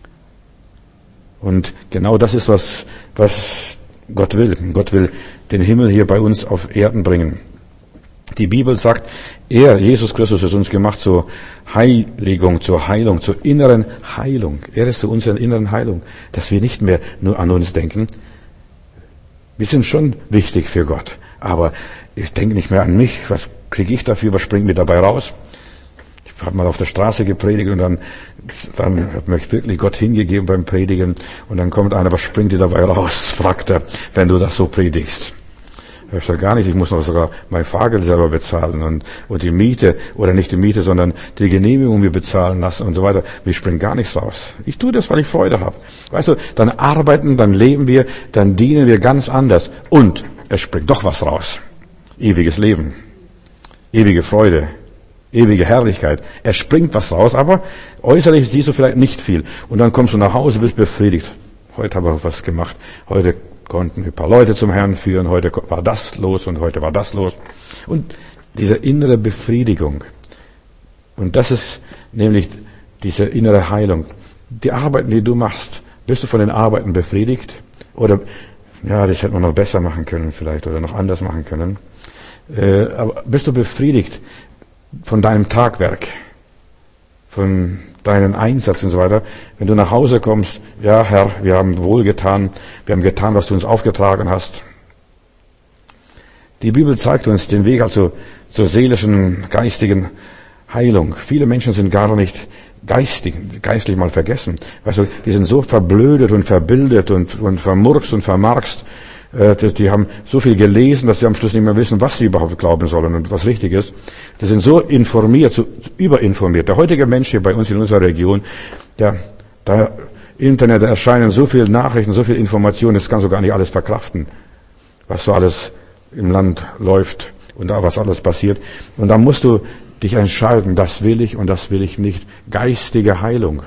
Und genau das ist, was, was Gott will. Gott will den Himmel hier bei uns auf Erden bringen. Die Bibel sagt, er, Jesus Christus, ist uns gemacht zur Heiligung, zur Heilung, zur inneren Heilung. Er ist zu unserer inneren Heilung, dass wir nicht mehr nur an uns denken. Wir sind schon wichtig für Gott, aber ich denke nicht mehr an mich. Was kriege ich dafür? Was springt mir dabei raus? Ich habe mal auf der Straße gepredigt und dann, dann hat mich wirklich Gott hingegeben beim Predigen. Und dann kommt einer, was springt dir dabei raus, fragt er, wenn du das so predigst. Ich sage gar nicht, ich muss noch sogar mein Fahrgeld selber bezahlen und, und die Miete, oder nicht die Miete, sondern die Genehmigung mir bezahlen lassen und so weiter. Mir springt gar nichts raus. Ich tue das, weil ich Freude habe. Weißt du, dann arbeiten, dann leben wir, dann dienen wir ganz anders. Und es springt doch was raus. Ewiges Leben. Ewige Freude. Ewige Herrlichkeit. Es springt was raus, aber äußerlich siehst du vielleicht nicht viel. Und dann kommst du nach Hause, bist befriedigt. Heute haben wir was gemacht. Heute konnten ein paar Leute zum Herrn führen. Heute war das los und heute war das los. Und diese innere Befriedigung. Und das ist nämlich diese innere Heilung. Die Arbeiten, die du machst, bist du von den Arbeiten befriedigt? Oder, ja, das hätte man noch besser machen können vielleicht oder noch anders machen können. Äh, aber bist du befriedigt von deinem Tagwerk, von deinem Einsatz und so weiter. Wenn du nach Hause kommst, ja Herr, wir haben wohlgetan, wir haben getan, was du uns aufgetragen hast. Die Bibel zeigt uns den Weg also zur seelischen, geistigen Heilung. Viele Menschen sind gar nicht geistig, geistlich mal vergessen. Weißt du, die sind so verblödet und verbildet und, und vermurkst und vermarkst. Die haben so viel gelesen, dass sie am Schluss nicht mehr wissen, was sie überhaupt glauben sollen und was richtig ist. Die sind so informiert, so überinformiert. Der heutige Mensch hier bei uns in unserer Region, ja, da Internet erscheinen so viele Nachrichten, so viel Informationen, das kannst du gar nicht alles verkraften, was so alles im Land läuft und da was alles passiert. Und da musst du dich entscheiden, das will ich und das will ich nicht. Geistige Heilung.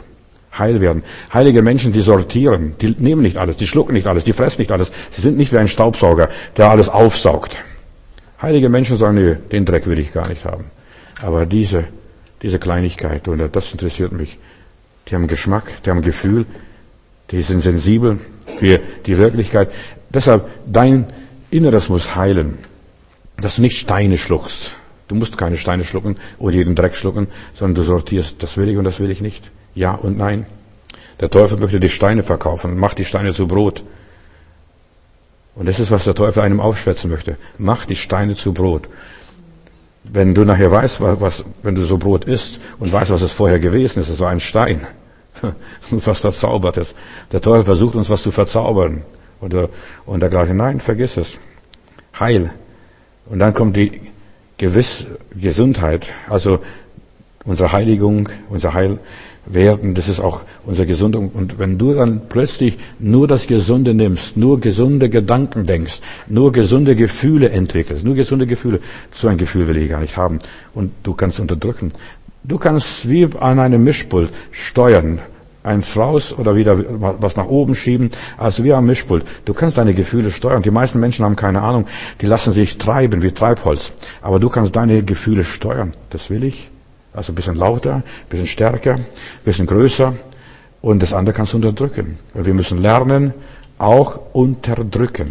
heil werden. Heilige Menschen, die sortieren, die nehmen nicht alles, die schlucken nicht alles, die fressen nicht alles. Sie sind nicht wie ein Staubsauger, der alles aufsaugt. Heilige Menschen sagen, nee, den Dreck will ich gar nicht haben. Aber diese, diese Kleinigkeit, und das interessiert mich. Die haben Geschmack, die haben Gefühl, die sind sensibel für die Wirklichkeit. Deshalb, dein Inneres muss heilen, dass du nicht Steine schluckst. Du musst keine Steine schlucken oder jeden Dreck schlucken, sondern du sortierst, das will ich und das will ich nicht. Ja und nein. Der Teufel möchte die Steine verkaufen und macht die Steine zu Brot. Und das ist, was der Teufel einem aufschwätzen möchte. Mach die Steine zu Brot. Wenn du nachher weißt, was, wenn du so Brot isst und weißt, was es vorher gewesen ist, es war ein Stein. Was Verzaubertes. Der Teufel versucht uns was zu verzaubern. Und, und dergleichen. Nein, vergiss es. Heil. Und dann kommt die Gewiss, Gesundheit. Also unsere Heiligung, unser Heilwerden, das ist auch unsere Gesundung. Und wenn du dann plötzlich nur das Gesunde nimmst, nur gesunde Gedanken denkst, nur gesunde Gefühle entwickelst, nur gesunde Gefühle, so ein Gefühl will ich gar nicht haben. Und du kannst unterdrücken. Du kannst wie an einem Mischpult steuern, eins raus oder wieder was nach oben schieben, also wie am Mischpult. Du kannst deine Gefühle steuern. Die meisten Menschen haben keine Ahnung, die lassen sich treiben wie Treibholz. Aber du kannst deine Gefühle steuern. Das will ich. Also ein bisschen lauter, ein bisschen stärker, ein bisschen größer. Und das andere kannst du unterdrücken. Wir müssen lernen, auch unterdrücken.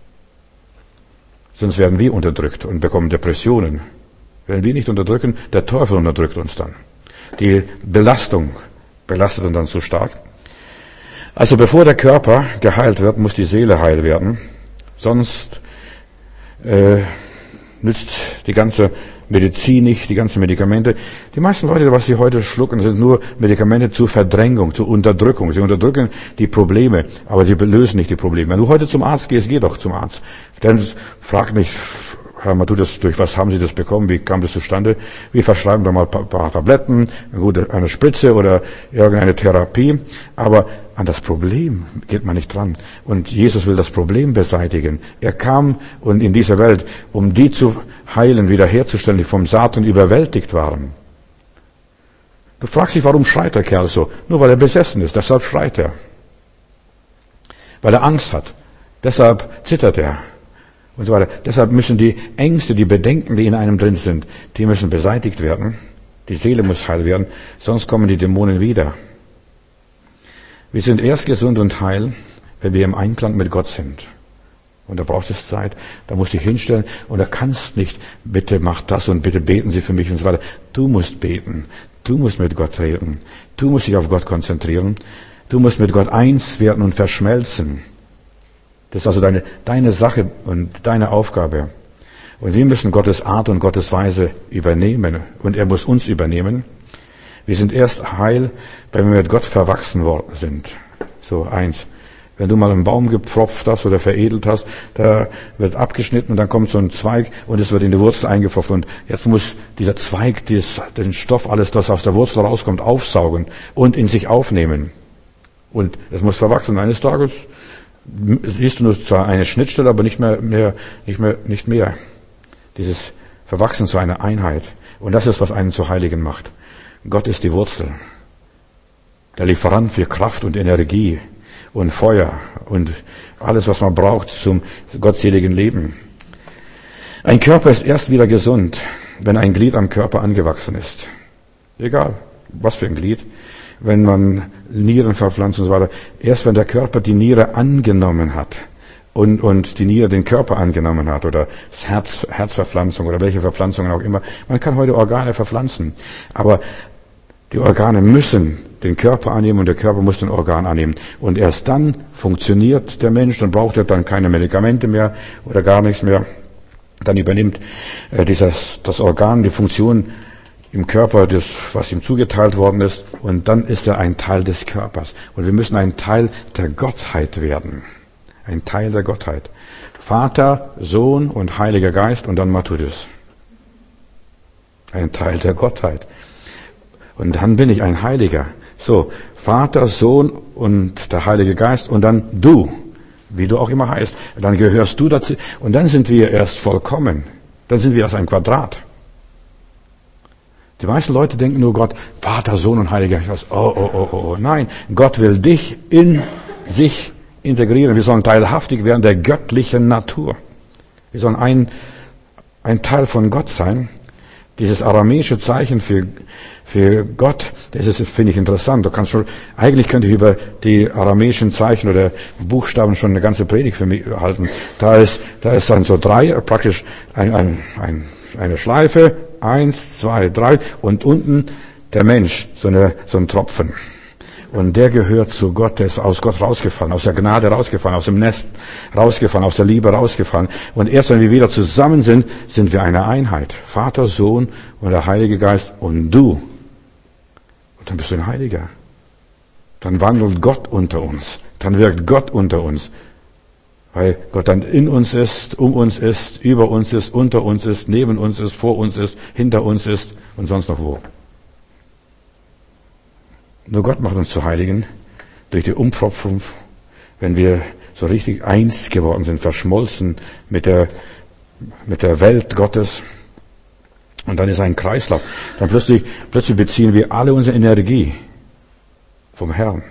Sonst werden wir unterdrückt und bekommen Depressionen. Wenn wir nicht unterdrücken, der Teufel unterdrückt uns dann. Die Belastung belastet uns dann zu stark. Also bevor der Körper geheilt wird, muss die Seele heil werden. Sonst äh, nützt die ganze Medizin nicht, die ganzen Medikamente. Die meisten Leute, was sie heute schlucken, sind nur Medikamente zur Verdrängung, zur Unterdrückung. Sie unterdrücken die Probleme, aber sie lösen nicht die Probleme. Wenn du heute zum Arzt gehst, geh doch zum Arzt. Dann frag nicht, Herr Matthäus, durch was haben Sie das bekommen? Wie kam das zustande? Wir verschreiben da mal ein paar, paar Tabletten, eine Spritze oder irgendeine Therapie. Aber an das Problem geht man nicht dran. Und Jesus will das Problem beseitigen. Er kam und in dieser Welt, um die zu heilen, wiederherzustellen, die vom Satan überwältigt waren. Du fragst dich, warum schreit der Kerl so? Nur weil er besessen ist, deshalb schreit er. Weil er Angst hat. Deshalb zittert er. Und so weiter. Deshalb müssen die Ängste, die Bedenken, die in einem drin sind, die müssen beseitigt werden. Die Seele muss heil werden, sonst kommen die Dämonen wieder. Wir sind erst gesund und heil, wenn wir im Einklang mit Gott sind. Und da braucht es Zeit, da musst du dich hinstellen und da kannst nicht, bitte mach das und bitte beten Sie für mich und so weiter. Du musst beten, du musst mit Gott reden, du musst dich auf Gott konzentrieren, du musst mit Gott eins werden und verschmelzen. Das ist also deine, deine Sache und deine Aufgabe. Und wir müssen Gottes Art und Gottes Weise übernehmen. Und er muss uns übernehmen. Wir sind erst heil, wenn wir mit Gott verwachsen worden sind. So, eins. Wenn du mal einen Baum gepfropft hast oder veredelt hast, da wird abgeschnitten und dann kommt so ein Zweig und es wird in die Wurzel eingepfropft. Und jetzt muss dieser Zweig dies, den Stoff, alles, das aus der Wurzel rauskommt, aufsaugen und in sich aufnehmen. Und es muss verwachsen. Eines Tages siehst du nur zwar eine Schnittstelle, aber nicht mehr, mehr, nicht mehr, nicht mehr. Dieses Verwachsen zu einer Einheit. Und das ist, was einen zu Heiligen macht. Gott ist die Wurzel. Der Lieferant für Kraft und Energie und Feuer und alles, was man braucht zum gottseligen Leben. Ein Körper ist erst wieder gesund, wenn ein Glied am Körper angewachsen ist. Egal, was für ein Glied. Wenn man Nieren verpflanzt und so weiter. Erst wenn der Körper die Niere angenommen hat und, und die Niere den Körper angenommen hat oder das Herz, Herzverpflanzung oder welche Verpflanzungen auch immer. Man kann heute Organe verpflanzen, aber die Organe müssen den Körper annehmen und der Körper muss den Organ annehmen. Und erst dann funktioniert der Mensch, dann braucht er dann keine Medikamente mehr oder gar nichts mehr. Dann übernimmt äh, dieses, das Organ die Funktion im Körper, das, was ihm zugeteilt worden ist, und dann ist er ein Teil des Körpers. Und wir müssen ein Teil der Gottheit werden. Ein Teil der Gottheit. Vater, Sohn und Heiliger Geist und dann Matthäus. Ein Teil der Gottheit. Und dann bin ich ein Heiliger. So, Vater, Sohn und der Heilige Geist und dann du, wie du auch immer heißt. Dann gehörst du dazu und dann sind wir erst vollkommen. Dann sind wir erst ein Quadrat. Die meisten Leute denken nur Gott, Vater, Sohn und Heiliger Geist. Oh, oh, oh, oh, oh. Nein, Gott will dich in sich integrieren. Wir sollen teilhaftig werden der göttlichen Natur. Wir sollen ein, ein Teil von Gott sein. Dieses aramäische Zeichen für, für Gott, das ist, finde ich, interessant. Du kannst schon, eigentlich könnte ich über die aramäischen Zeichen oder Buchstaben schon eine ganze Predigt für mich halten. Da ist, da ist dann so drei, praktisch ein, ein, ein, eine Schleife, eins, zwei, drei, und unten der Mensch, so eine, so ein Tropfen. Und der gehört zu Gott, der ist aus Gott rausgefallen, aus der Gnade rausgefallen, aus dem Nest rausgefallen, aus der Liebe rausgefallen. Und erst wenn wir wieder zusammen sind, sind wir eine Einheit. Vater, Sohn und der Heilige Geist und du. Und dann bist du ein Heiliger. Dann wandelt Gott unter uns. Dann wirkt Gott unter uns. Weil Gott dann in uns ist, um uns ist, über uns ist, unter uns ist, neben uns ist, vor uns ist, hinter uns ist und sonst noch wo. Nur Gott macht uns zu Heiligen durch die Umpfropfung, wenn wir so richtig eins geworden sind, verschmolzen mit der, mit der Welt Gottes. Und dann ist ein Kreislauf. Dann plötzlich, plötzlich beziehen wir alle unsere Energie vom Herrn.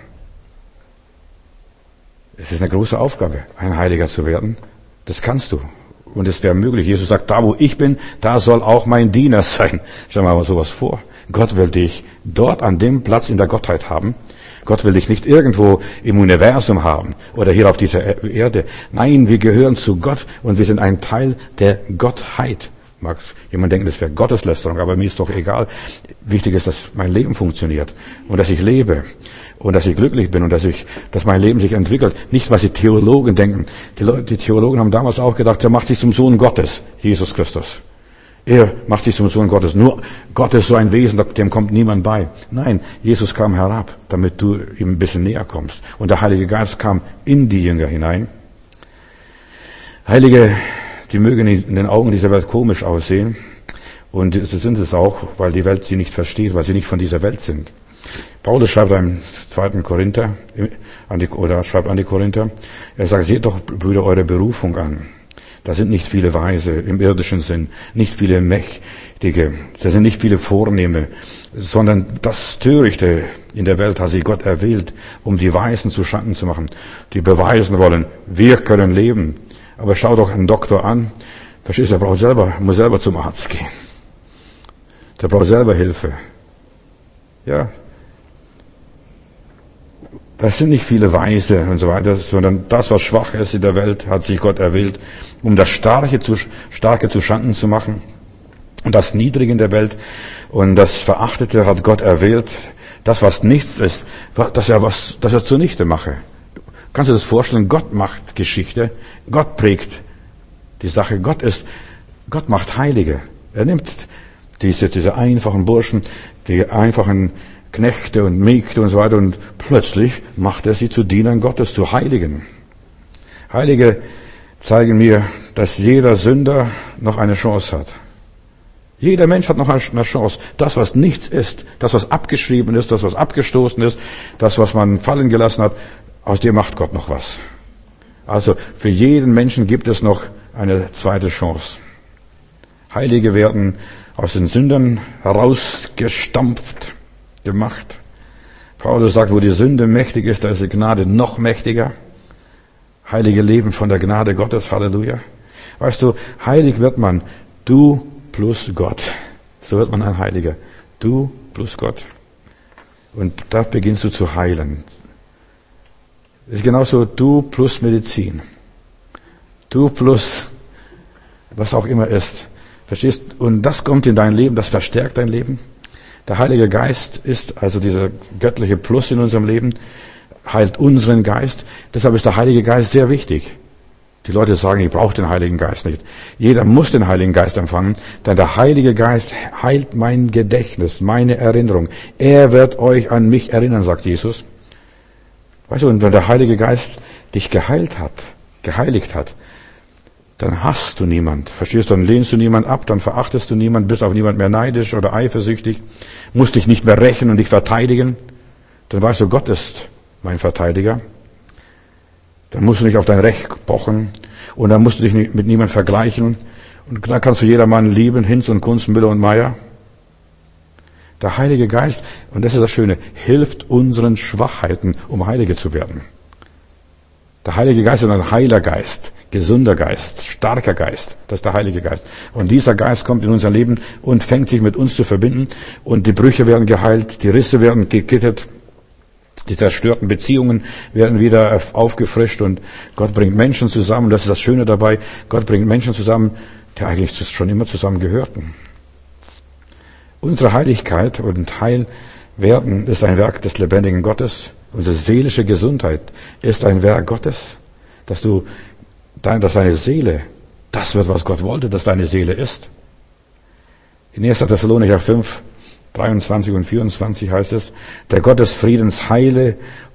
Es ist eine große Aufgabe, ein Heiliger zu werden. Das kannst du. Und es wäre möglich. Jesus sagt, da wo ich bin, da soll auch mein Diener sein. Stell dir mal sowas vor. Gott will dich dort an dem Platz in der Gottheit haben. Gott will dich nicht irgendwo im Universum haben oder hier auf dieser Erde. Nein, wir gehören zu Gott und wir sind ein Teil der Gottheit. Mag jemand denken, das wäre Gotteslästerung, aber mir ist doch egal. Wichtig ist, dass mein Leben funktioniert und dass ich lebe und dass ich glücklich bin und dass ich, dass mein Leben sich entwickelt. Nicht, was die Theologen denken. Die, Leute, die Theologen haben damals auch gedacht, er macht sich zum Sohn Gottes, Jesus Christus. Er macht sich zum Sohn Gottes. Nur Gott ist so ein Wesen, dem kommt niemand bei. Nein, Jesus kam herab, damit du ihm ein bisschen näher kommst. Und der Heilige Geist kam in die Jünger hinein. Heilige, die mögen in den Augen dieser Welt komisch aussehen. Und so sind es auch, weil die Welt sie nicht versteht, weil sie nicht von dieser Welt sind. Paulus schreibt im zweiten Korinther, an die, oder schreibt an die Korinther, er sagt, seht doch, Brüder, eure Berufung an. Da sind nicht viele Weise im irdischen Sinn, nicht viele Mächtige, da sind nicht viele Vornehme, sondern das Törichte in der Welt hat sich Gott erwählt, um die Weisen zu Schanden zu machen, die beweisen wollen, wir können leben. Aber schau doch einen Doktor an, verstehst du, er braucht selber, muss selber zum Arzt gehen. Der braucht selber Hilfe. Ja. Das sind nicht viele Weise und so weiter, sondern das, was schwach ist in der Welt, hat sich Gott erwählt, um das Starke zu, Starke zu Schanden zu machen und das Niedrige in der Welt und das Verachtete hat Gott erwählt, das, was nichts ist, dass er was, dass er zunichte mache. Kannst du dir das vorstellen? Gott macht Geschichte, Gott prägt die Sache, Gott ist, Gott macht Heilige. Er nimmt diese, diese einfachen Burschen, die einfachen Knechte und Mägde und so weiter und plötzlich macht er sie zu Dienern Gottes, zu Heiligen. Heilige zeigen mir, dass jeder Sünder noch eine Chance hat. Jeder Mensch hat noch eine Chance. Das, was nichts ist, das, was abgeschrieben ist, das, was abgestoßen ist, das, was man fallen gelassen hat, aus dem macht Gott noch was. Also für jeden Menschen gibt es noch eine zweite Chance. Heilige werden aus den Sündern herausgestampft, gemacht. Paulus sagt, wo die Sünde mächtig ist, da ist die Gnade noch mächtiger. Heilige leben von der Gnade Gottes, Halleluja. Weißt du, heilig wird man, du plus Gott. So wird man ein Heiliger. Du plus Gott. Und da beginnst du zu heilen. Es ist genauso du plus Medizin. Du plus was auch immer ist. Verstehst? Und das kommt in dein Leben, das verstärkt dein Leben. Der Heilige Geist ist also dieser göttliche Plus in unserem Leben, heilt unseren Geist. Deshalb ist der Heilige Geist sehr wichtig. Die Leute sagen, ich brauche den Heiligen Geist nicht. Jeder muss den Heiligen Geist empfangen, denn der Heilige Geist heilt mein Gedächtnis, meine Erinnerung. Er wird euch an mich erinnern, sagt Jesus. Weißt du, und wenn der Heilige Geist dich geheilt hat, geheiligt hat, dann hasst du niemand. Verstehst du? Dann lehnst du niemand ab, dann verachtest du niemand, bist auf niemand mehr neidisch oder eifersüchtig, musst dich nicht mehr rächen und dich verteidigen. Dann weißt du, Gott ist mein Verteidiger. Dann musst du nicht auf dein Recht pochen und dann musst du dich mit niemand vergleichen. Und da kannst du jedermann lieben, Hinz und Kunz, Müller und Meier. Der Heilige Geist, und das ist das Schöne, hilft unseren Schwachheiten, um Heilige zu werden. Der Heilige Geist ist ein heiler Geist, gesunder Geist, starker Geist. Das ist der Heilige Geist. Und dieser Geist kommt in unser Leben und fängt sich mit uns zu verbinden. Und die Brüche werden geheilt, die Risse werden gekittet, die zerstörten Beziehungen werden wieder aufgefrischt. Und Gott bringt Menschen zusammen. Das ist das Schöne dabei. Gott bringt Menschen zusammen, die eigentlich schon immer zusammen gehörten. Unsere Heiligkeit und Heilwerden ist ein Werk des lebendigen Gottes. Unsere seelische Gesundheit ist ein Werk Gottes, dass du, dass deine Seele, das wird, was Gott wollte, dass deine Seele ist. In erster Thessalonicher fünf, dreiundzwanzig und vierundzwanzig heißt es, der Gott des Friedens heile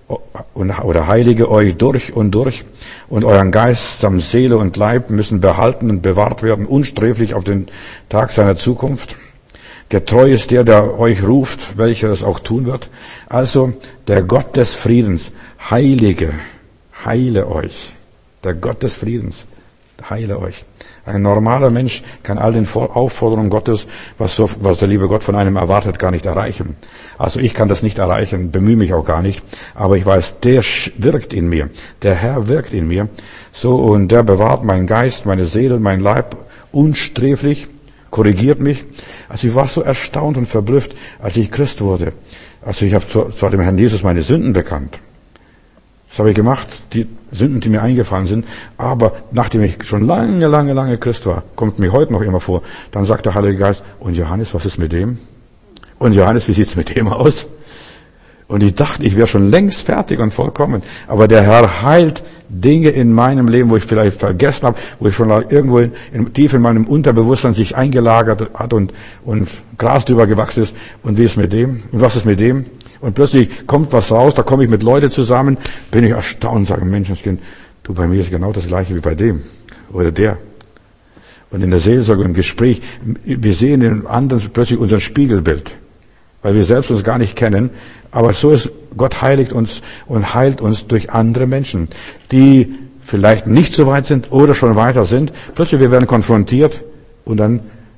oder heilige euch durch und durch und euren Geist samt Seele und Leib müssen behalten und bewahrt werden, unsträflich auf den Tag seiner Zukunft. Getreu ist der, der euch ruft, welcher es auch tun wird. Also der Gott des Friedens, heilige, heile euch. Der Gott des Friedens, heile euch. Ein normaler Mensch kann all den Aufforderungen Gottes, was, so, was der liebe Gott von einem erwartet, gar nicht erreichen. Also ich kann das nicht erreichen, bemühe mich auch gar nicht. Aber ich weiß, der wirkt in mir. Der Herr wirkt in mir. So, und der bewahrt meinen Geist, meine Seele, mein Leib unsträflich, korrigiert mich. Also ich war so erstaunt und verblüfft, als ich Christ wurde. Also ich habe zu, zu dem Herrn Jesus meine Sünden bekannt. Das habe ich gemacht, die Sünden, die mir eingefallen sind. Aber nachdem ich schon lange, lange, lange Christ war, kommt mir heute noch immer vor, dann sagt der Heilige Geist, und Johannes, was ist mit dem? Und Johannes, wie sieht's mit dem aus? Und ich dachte, ich wäre schon längst fertig und vollkommen. Aber der Herr heilt Dinge in meinem Leben, wo ich vielleicht vergessen habe, wo ich schon irgendwo in, in, tief in meinem Unterbewusstsein sich eingelagert hat und, und Gras drüber gewachsen ist. Und wie ist mit dem? Und was ist mit dem? Und plötzlich kommt was raus, da komme ich mit Leuten zusammen, bin ich erstaunt und sage, Menschenskind, du, bei mir ist genau das Gleiche wie bei dem oder der. Und in der Seelsorge, im Gespräch, wir sehen in anderen plötzlich unser Spiegelbild, weil wir selbst uns gar nicht kennen. Aber so ist, Gott heiligt uns und heilt uns durch andere Menschen, die vielleicht nicht so weit sind oder schon weiter sind. Plötzlich wir werden konfrontiert und dann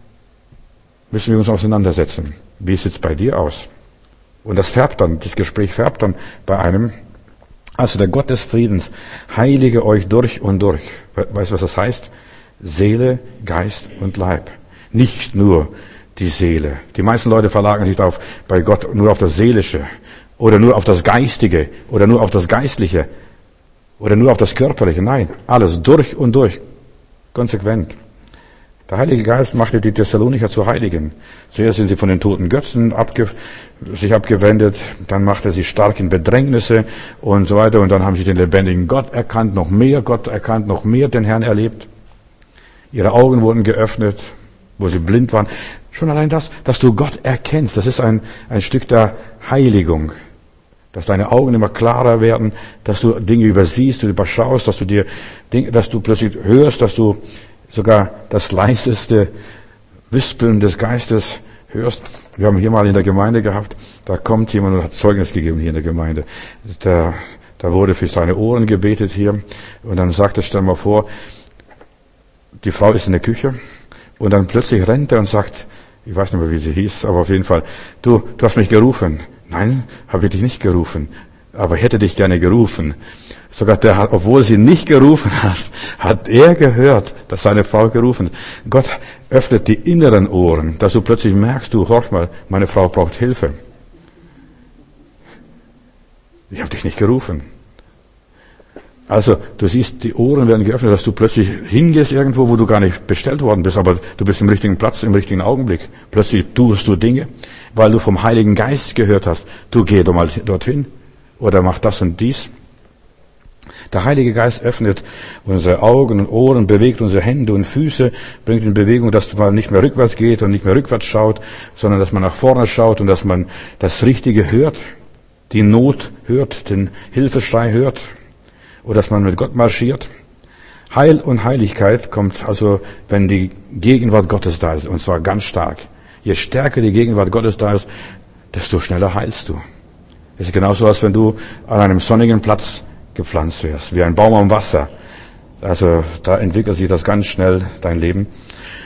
müssen wir uns auseinandersetzen. Wie sieht's bei dir aus? Und das färbt dann, das Gespräch färbt dann bei einem. Also der Gott des Friedens heilige euch durch und durch. Weißt du, was das heißt? Seele, Geist und Leib. Nicht nur die Seele. Die meisten Leute verlagern sich darauf, bei Gott nur auf das Seelische oder nur auf das Geistige oder nur auf das Geistliche oder nur auf das Körperliche. Nein, alles durch und durch. Konsequent. Der Heilige Geist machte die Thessalonicher zu Heiligen. Zuerst sind sie von den toten Götzen abge, sich abgewendet, dann machte er sie stark in Bedrängnisse und so weiter. Und dann haben sie den lebendigen Gott erkannt, noch mehr Gott erkannt, noch mehr den Herrn erlebt. Ihre Augen wurden geöffnet, wo sie blind waren. Schon allein das, dass du Gott erkennst, das ist ein, ein Stück der Heiligung. Dass deine Augen immer klarer werden, dass du Dinge übersiehst, du überschaust, dass du dir, dass du plötzlich hörst, dass du sogar das leiseste Wispeln des Geistes hörst. Wir haben hier mal in der Gemeinde gehabt, da kommt jemand und hat Zeugnis gegeben hier in der Gemeinde. Da, da wurde für seine Ohren gebetet hier und dann sagt er, stell mal vor, die Frau ist in der Küche und dann plötzlich rennt er und sagt, ich weiß nicht mehr, wie sie hieß, aber auf jeden Fall, du, du hast mich gerufen. Nein, habe ich dich nicht gerufen, aber ich hätte dich gerne gerufen. Sogar der, obwohl sie nicht gerufen hat, hat er gehört, dass seine Frau gerufen hat. Gott öffnet die inneren Ohren, dass du plötzlich merkst, du, horch mal, meine Frau braucht Hilfe. Ich habe dich nicht gerufen. Also, du siehst, die Ohren werden geöffnet, dass du plötzlich hingehst irgendwo, wo du gar nicht bestellt worden bist, aber du bist im richtigen Platz, im richtigen Augenblick. Plötzlich tust du Dinge, weil du vom Heiligen Geist gehört hast. Du geh doch mal dorthin oder mach das und dies. Der Heilige Geist öffnet unsere Augen und Ohren, bewegt unsere Hände und Füße, bringt in Bewegung, dass man nicht mehr rückwärts geht und nicht mehr rückwärts schaut, sondern dass man nach vorne schaut und dass man das Richtige hört, die Not hört, den Hilfeschrei hört oder dass man mit Gott marschiert. Heil und Heiligkeit kommt also, wenn die Gegenwart Gottes da ist, und zwar ganz stark. Je stärker die Gegenwart Gottes da ist, desto schneller heilst du. Es ist genauso, als wenn du an einem sonnigen Platz gepflanzt wärst, wie ein Baum am Wasser. Also da entwickelt sich das ganz schnell, dein Leben.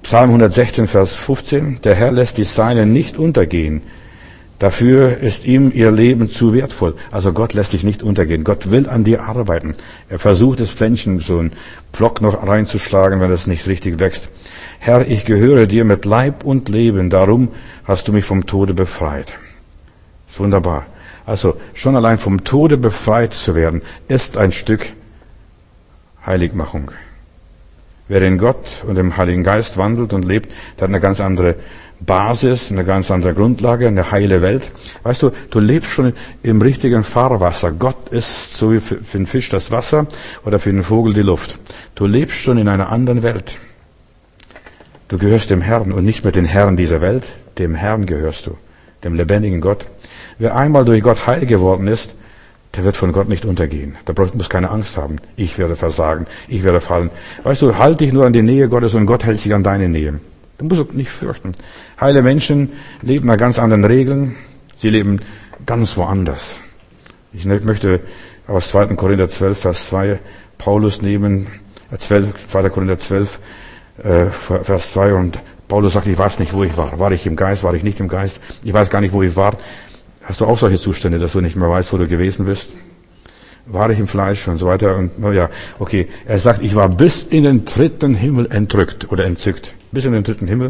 Psalm hundertsechzehn, Vers fünfzehn. Der Herr lässt die Seinen nicht untergehen. Dafür ist ihm ihr Leben zu wertvoll. Also Gott lässt dich nicht untergehen. Gott will an dir arbeiten. Er versucht, das Pflänzchen, so ein Pflock noch reinzuschlagen, wenn es nicht richtig wächst. Herr, ich gehöre dir mit Leib und Leben. Darum hast du mich vom Tode befreit. Ist wunderbar. Also schon allein vom Tode befreit zu werden, ist ein Stück Heiligmachung. Wer in Gott und im Heiligen Geist wandelt und lebt, der hat eine ganz andere Basis, eine ganz andere Grundlage, eine heile Welt. Weißt du, du lebst schon im richtigen Fahrwasser. Gott ist so wie für den Fisch das Wasser oder für den Vogel die Luft. Du lebst schon in einer anderen Welt. Du gehörst dem Herrn und nicht mehr den Herrn dieser Welt. Dem Herrn gehörst du, dem lebendigen Gott. Wer einmal durch Gott heil geworden ist, der wird von Gott nicht untergehen. Da muss keine Angst haben. Ich werde versagen, ich werde fallen. Weißt du, halt dich nur an die Nähe Gottes und Gott hält sich an deine Nähe. Du musst dich nicht fürchten. Heile Menschen leben nach ganz anderen Regeln. Sie leben ganz woanders. Ich möchte aus zweiter Korinther zwölf, Vers zwei Paulus nehmen, zweiter Korinther zwölf, Vers zwei, und Paulus sagt, ich weiß nicht, wo ich war. War ich im Geist, war ich nicht im Geist? Ich weiß gar nicht, wo ich war. Hast du auch solche Zustände, dass du nicht mehr weißt, wo du gewesen bist? War ich im Fleisch und so weiter? Und naja, okay. Er sagt, ich war bis in den dritten Himmel entrückt oder entzückt. Bis in den dritten Himmel.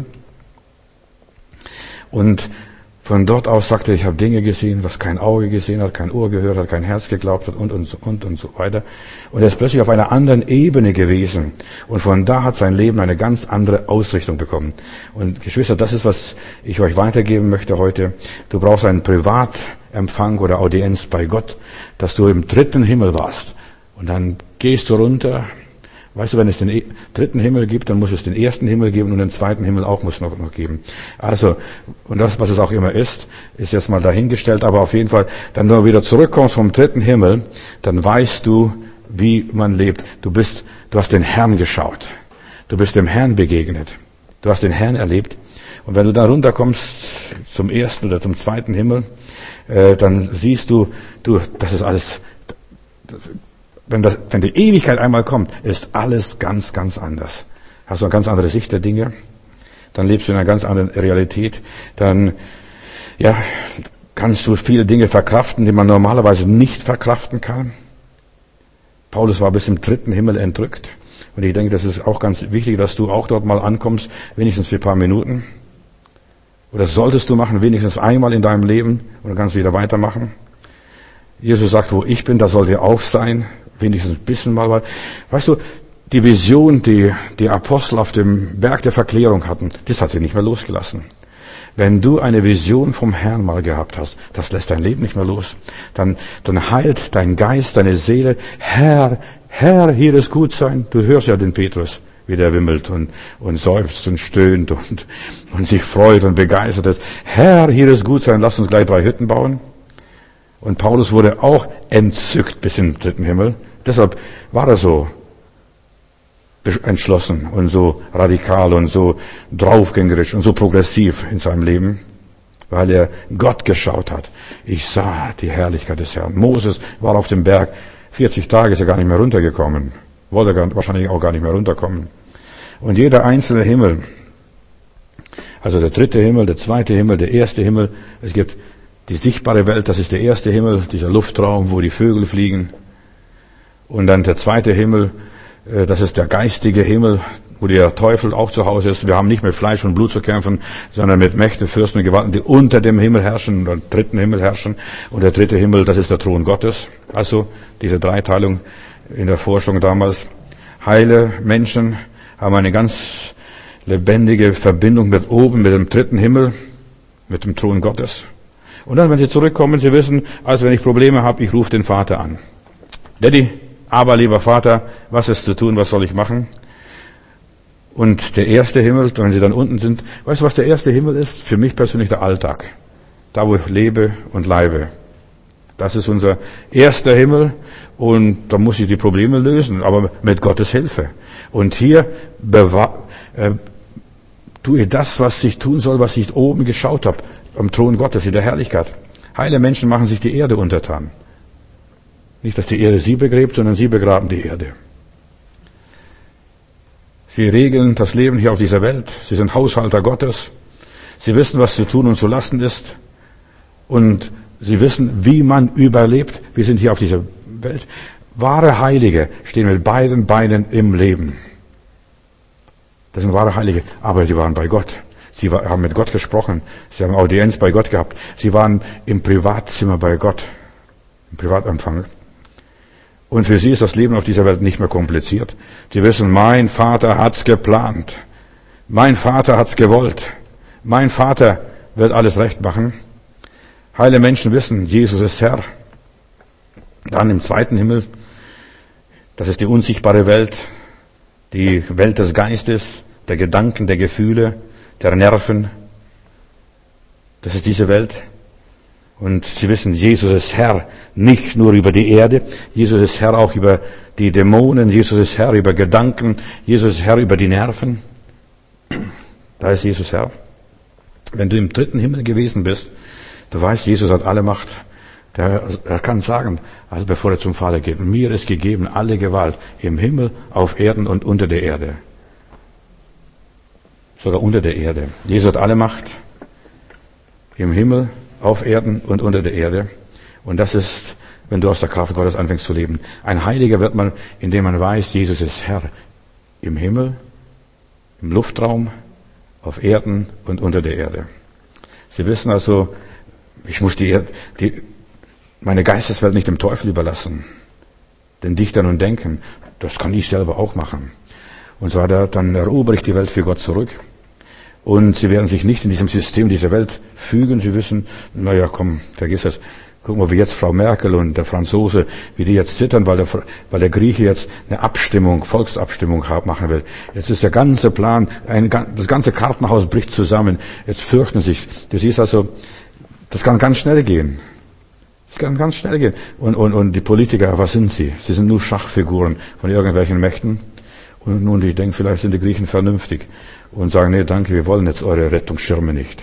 Und von dort aus sagte er, ich habe Dinge gesehen, was kein Auge gesehen hat, kein Ohr gehört hat, kein Herz geglaubt hat und, und, und, und so weiter. Und er ist plötzlich auf einer anderen Ebene gewesen. Und von da hat sein Leben eine ganz andere Ausrichtung bekommen. Und Geschwister, das ist, was ich euch weitergeben möchte heute. Du brauchst einen Privatempfang oder Audienz bei Gott, dass du im dritten Himmel warst. Und dann gehst du runter. Weißt du, wenn es den dritten Himmel gibt, dann muss es den ersten Himmel geben und den zweiten Himmel auch muss noch, noch geben. Also, und das, was es auch immer ist, ist jetzt mal dahingestellt, aber auf jeden Fall, dann du wieder zurückkommst vom dritten Himmel, dann weißt du, wie man lebt. Du bist, du hast den Herrn geschaut. Du bist dem Herrn begegnet. Du hast den Herrn erlebt. Und wenn du da runterkommst zum ersten oder zum zweiten Himmel, äh, dann siehst du, du, das ist alles, das, Wenn, das, wenn die Ewigkeit einmal kommt, ist alles ganz, ganz anders. Hast du eine ganz andere Sicht der Dinge, dann lebst du in einer ganz anderen Realität, dann ja, kannst du viele Dinge verkraften, die man normalerweise nicht verkraften kann. Paulus war bis im dritten Himmel entrückt. Und ich denke, das ist auch ganz wichtig, dass du auch dort mal ankommst, wenigstens für ein paar Minuten. Oder solltest du machen, wenigstens einmal in deinem Leben, und dann kannst du wieder weitermachen. Jesus sagt, wo ich bin, da sollt ihr auch sein. Wenigstens ein bisschen mal, weil, weißt du, die Vision, die die Apostel auf dem Berg der Verklärung hatten, das hat sie nicht mehr losgelassen. Wenn du eine Vision vom Herrn mal gehabt hast, das lässt dein Leben nicht mehr los. Dann, dann heilt dein Geist, deine Seele. Herr, Herr, hier ist gut sein. Du hörst ja den Petrus, wie der wimmelt und, und seufzt und stöhnt und, und sich freut und begeistert ist. Herr, hier ist gut sein. Lass uns gleich drei Hütten bauen. Und Paulus wurde auch entzückt bis in den dritten Himmel. Deshalb war er so entschlossen und so radikal und so draufgängerisch und so progressiv in seinem Leben, weil er Gott geschaut hat. Ich sah die Herrlichkeit des Herrn. Moses war auf dem Berg. vierzig Tage ist er gar nicht mehr runtergekommen. Wollte er wahrscheinlich auch gar nicht mehr runterkommen. Und jeder einzelne Himmel, also der dritte Himmel, der zweite Himmel, der erste Himmel, es gibt die sichtbare Welt, das ist der erste Himmel, dieser Luftraum, wo die Vögel fliegen. Und dann der zweite Himmel, das ist der geistige Himmel, wo der Teufel auch zu Hause ist. Wir haben nicht mit Fleisch und Blut zu kämpfen, sondern mit Mächten, Fürsten und Gewalten, die unter dem Himmel herrschen, oder dritten Himmel herrschen. Und der dritte Himmel, das ist der Thron Gottes. Also diese Dreiteilung in der Forschung damals. Heile Menschen haben eine ganz lebendige Verbindung mit oben, mit dem dritten Himmel, mit dem Thron Gottes. Und dann, wenn sie zurückkommen, sie wissen, also wenn ich Probleme habe, ich rufe den Vater an. Daddy, aber lieber Vater, was ist zu tun, was soll ich machen? Und der erste Himmel, wenn sie dann unten sind, weißt du, was der erste Himmel ist? Für mich persönlich der Alltag. Da, wo ich lebe und leibe. Das ist unser erster Himmel und da muss ich die Probleme lösen, aber mit Gottes Hilfe. Und hier bewahr, äh, tue das, was ich tun soll, was ich oben geschaut habe, am Thron Gottes in der Herrlichkeit. Heile Menschen machen sich die Erde untertan. Nicht, dass die Erde sie begräbt, sondern sie begraben die Erde. Sie regeln das Leben hier auf dieser Welt. Sie sind Haushalter Gottes. Sie wissen, was zu tun und zu lassen ist. Und sie wissen, wie man überlebt. Wir sind hier auf dieser Welt. Wahre Heilige stehen mit beiden Beinen im Leben. Das sind wahre Heilige. Aber sie waren bei Gott. Sie haben mit Gott gesprochen. Sie haben Audienz bei Gott gehabt. Sie waren im Privatzimmer bei Gott. Im Privatempfang. Und für sie ist das Leben auf dieser Welt nicht mehr kompliziert. Sie wissen, mein Vater hat's geplant. Mein Vater hat's gewollt. Mein Vater wird alles recht machen. Heile Menschen wissen, Jesus ist Herr. Dann im zweiten Himmel, das ist die unsichtbare Welt, die Welt des Geistes, der Gedanken, der Gefühle, der Nerven. Das ist diese Welt. Und sie wissen, Jesus ist Herr, nicht nur über die Erde. Jesus ist Herr auch über die Dämonen. Jesus ist Herr über Gedanken. Jesus ist Herr über die Nerven. Da ist Jesus Herr. Wenn du im dritten Himmel gewesen bist, du weißt, Jesus hat alle Macht. Der, er kann sagen, also bevor er zum Vater geht, mir ist gegeben alle Gewalt im Himmel, auf Erden und unter der Erde. Sogar unter der Erde. Jesus hat alle Macht im Himmel, auf Erden und unter der Erde. Und das ist, wenn du aus der Kraft Gottes anfängst zu leben. Ein Heiliger wird man, indem man weiß, Jesus ist Herr im Himmel, im Luftraum, auf Erden und unter der Erde. Sie wissen also, ich muss die, die, meine Geisteswelt nicht dem Teufel überlassen, den Dichtern und Denken. Das kann ich selber auch machen. Und so weiter, dann erobere ich die Welt für Gott zurück. Und sie werden sich nicht in diesem System dieser Welt fügen. Sie wissen, naja, komm, vergiss es. Gucken wir, wie jetzt Frau Merkel und der Franzose, wie die jetzt zittern, weil der, weil der Grieche jetzt eine Abstimmung, Volksabstimmung machen will. Jetzt ist der ganze Plan, ein, das ganze Kartenhaus bricht zusammen. Jetzt fürchten sich. Du siehst also, das kann ganz schnell gehen. Das kann ganz schnell gehen. Und, und, und die Politiker, was sind sie? Sie sind nur Schachfiguren von irgendwelchen Mächten. Und nun, ich denke, vielleicht sind die Griechen vernünftig und sagen, nee, danke, wir wollen jetzt eure Rettungsschirme nicht.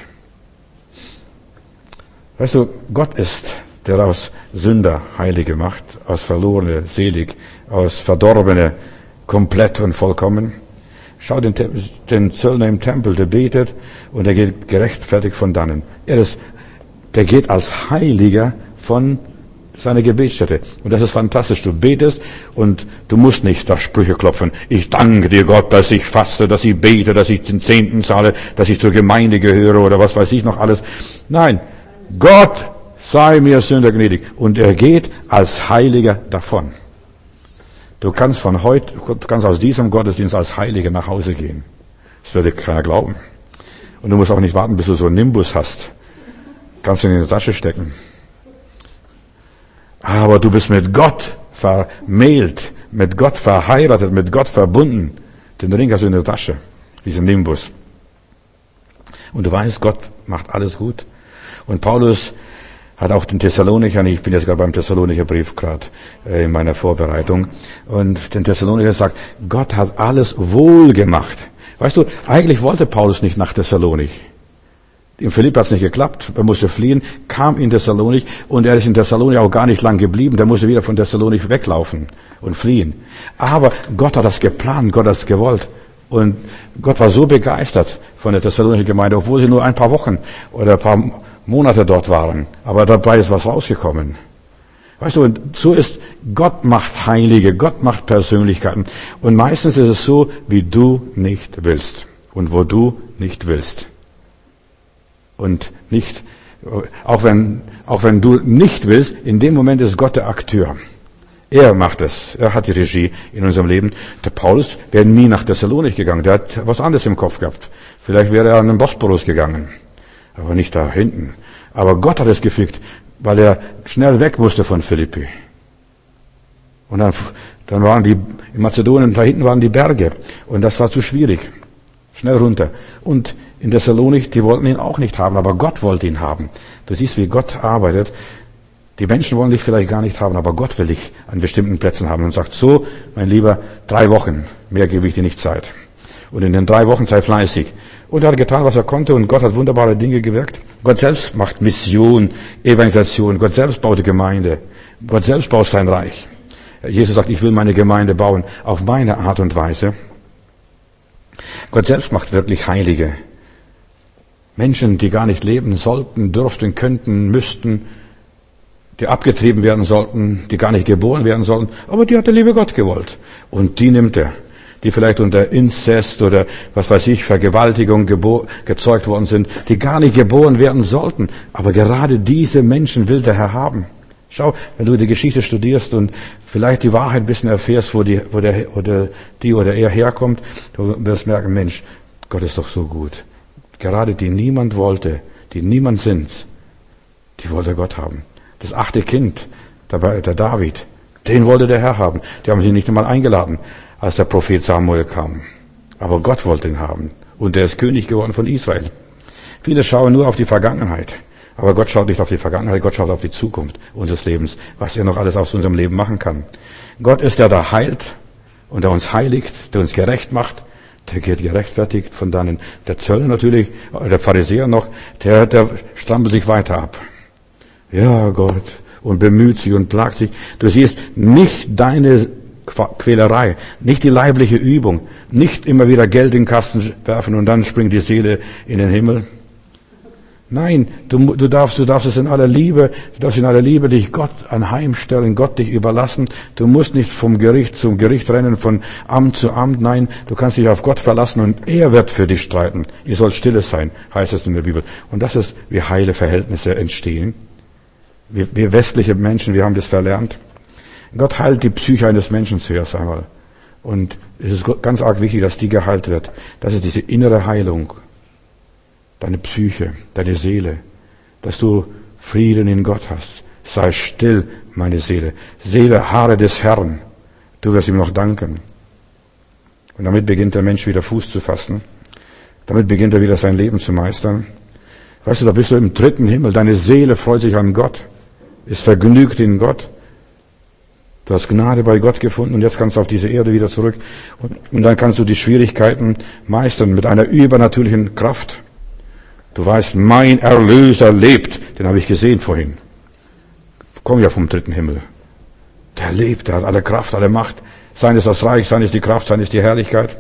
Weißt du, Gott ist, der aus Sünder Heilige macht, aus Verlorene selig, aus Verdorbene komplett und vollkommen. Schau den, den Zöllner im Tempel, der betet und er geht gerechtfertigt von dannen. Er ist, der geht als Heiliger von seiner Gebetsstätte. Und das ist fantastisch. Du betest und du musst nicht da Sprüche klopfen. Ich danke dir, Gott, dass ich faste, dass ich bete, dass ich den Zehnten zahle, dass ich zur Gemeinde gehöre oder was weiß ich noch alles. Nein, Gott sei mir Sünder gnädig. Und er geht als Heiliger davon. Du kannst von heute, du kannst aus diesem Gottesdienst als Heiliger nach Hause gehen. Das würde keiner glauben. Und du musst auch nicht warten, bis du so einen Nimbus hast. Kannst du ihn in die Tasche stecken. Aber du bist mit Gott vermählt, mit Gott verheiratet, mit Gott verbunden. Den Ring hast du in der Tasche, diesen Nimbus. Und du weißt, Gott macht alles gut. Und Paulus hat auch den Thessalonichern, ich bin jetzt gerade beim Thessalonicher Brief gerade äh, in meiner Vorbereitung, und den Thessalonicher sagt, Gott hat alles wohl gemacht. Weißt du, eigentlich wollte Paulus nicht nach Thessalonik. In Philipp hat es nicht geklappt, er musste fliehen, kam in Thessalonik und er ist in Thessalonik auch gar nicht lang geblieben, der musste wieder von Thessalonik weglaufen und fliehen. Aber Gott hat das geplant, Gott hat es gewollt. Und Gott war so begeistert von der Thessalonicher Gemeinde, obwohl sie nur ein paar Wochen oder ein paar Monate dort waren. Aber dabei ist was rausgekommen. Weißt du, und so ist, Gott macht Heilige, Gott macht Persönlichkeiten. Und meistens ist es so, wie du nicht willst und wo du nicht willst. Und nicht, auch wenn, auch wenn du nicht willst, in dem Moment ist Gott der Akteur. Er macht es. Er hat die Regie in unserem Leben. Der Paulus wäre nie nach Thessalonik gegangen. Der hat was anderes im Kopf gehabt. Vielleicht wäre er an den Bosporus gegangen. Aber nicht da hinten. Aber Gott hat es gefügt, weil er schnell weg musste von Philippi. Und dann, dann waren die, in Mazedonien, da hinten waren die Berge. Und das war zu schwierig. Schnell runter. Und in Thessalonik, die wollten ihn auch nicht haben, aber Gott wollte ihn haben. Du siehst, wie Gott arbeitet. Die Menschen wollen dich vielleicht gar nicht haben, aber Gott will dich an bestimmten Plätzen haben und sagt, so, mein Lieber, drei Wochen, mehr gebe ich dir nicht Zeit. Und in den drei Wochen sei fleißig. Und er hat getan, was er konnte, und Gott hat wunderbare Dinge gewirkt. Gott selbst macht Mission, Evangelisation. Gott selbst baut die Gemeinde. Gott selbst baut sein Reich. Jesus sagt, ich will meine Gemeinde bauen auf meine Art und Weise. Gott selbst macht wirklich Heilige. Menschen, die gar nicht leben sollten, dürften, könnten, müssten, die abgetrieben werden sollten, die gar nicht geboren werden sollten, aber die hat der liebe Gott gewollt. Und die nimmt er, die vielleicht unter Inzest oder was weiß ich, Vergewaltigung gebo- gezeugt worden sind, die gar nicht geboren werden sollten. Aber gerade diese Menschen will der Herr haben. Schau, wenn du die Geschichte studierst und vielleicht die Wahrheit ein bisschen erfährst, wo die, wo der, oder die oder er herkommt, du wirst merken, Mensch, Gott ist doch so gut. Gerade die niemand wollte, die niemand sind, die wollte Gott haben. Das achte Kind, dabei der David, den wollte der Herr haben. Die haben sie nicht einmal eingeladen, als der Prophet Samuel kam. Aber Gott wollte ihn haben. Und er ist König geworden von Israel. Viele schauen nur auf die Vergangenheit. Aber Gott schaut nicht auf die Vergangenheit, Gott schaut auf die Zukunft unseres Lebens, was er noch alles aus unserem Leben machen kann. Gott ist der, der heilt und der uns heiligt, der uns gerecht macht. Der geht gerechtfertigt von deinen, der Zöllner natürlich, der Pharisäer noch, der, der strampelt sich weiter ab. Ja, Gott, und bemüht sich und plagt sich. Du siehst, nicht deine Quälerei, nicht die leibliche Übung, nicht immer wieder Geld in den Kasten werfen und dann springt die Seele in den Himmel. Nein, du, du darfst, du darfst es in aller Liebe, du darfst in aller Liebe dich Gott anheimstellen, Gott dich überlassen. Du musst nicht vom Gericht zum Gericht rennen, von Amt zu Amt. Nein, du kannst dich auf Gott verlassen und er wird für dich streiten. Ihr sollt stille sein, heißt es in der Bibel. Und das ist, wie heile Verhältnisse entstehen. Wir, wir westliche Menschen, wir haben das verlernt. Gott heilt die Psyche eines Menschen zuerst einmal. Und es ist ganz arg wichtig, dass die geheilt wird. Das ist diese innere Heilung. Deine Psyche, deine Seele, dass du Frieden in Gott hast. Sei still, meine Seele. Seele, harre des Herrn. Du wirst ihm noch danken. Und damit beginnt der Mensch wieder Fuß zu fassen. Damit beginnt er wieder sein Leben zu meistern. Weißt du, da bist du im dritten Himmel. Deine Seele freut sich an Gott, ist vergnügt in Gott. Du hast Gnade bei Gott gefunden und jetzt kannst du auf diese Erde wieder zurück. Und, und dann kannst du die Schwierigkeiten meistern mit einer übernatürlichen Kraft. Du weißt, mein Erlöser lebt. Den habe ich gesehen vorhin. Komm ja vom dritten Himmel. Der lebt, der hat alle Kraft, alle Macht. Sein ist das Reich, sein ist die Kraft, sein ist die Herrlichkeit.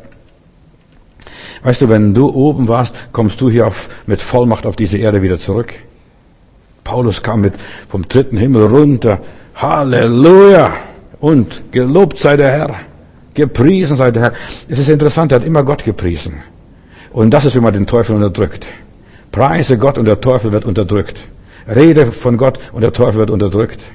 Weißt du, wenn du oben warst, kommst du hier auf, mit Vollmacht auf diese Erde wieder zurück. Paulus kam mit vom dritten Himmel runter. Halleluja! Und gelobt sei der Herr. Gepriesen sei der Herr. Es ist interessant, er hat immer Gott gepriesen. Und das ist, wie man den Teufel unterdrückt. Preise Gott und der Teufel wird unterdrückt. Rede von Gott und der Teufel wird unterdrückt.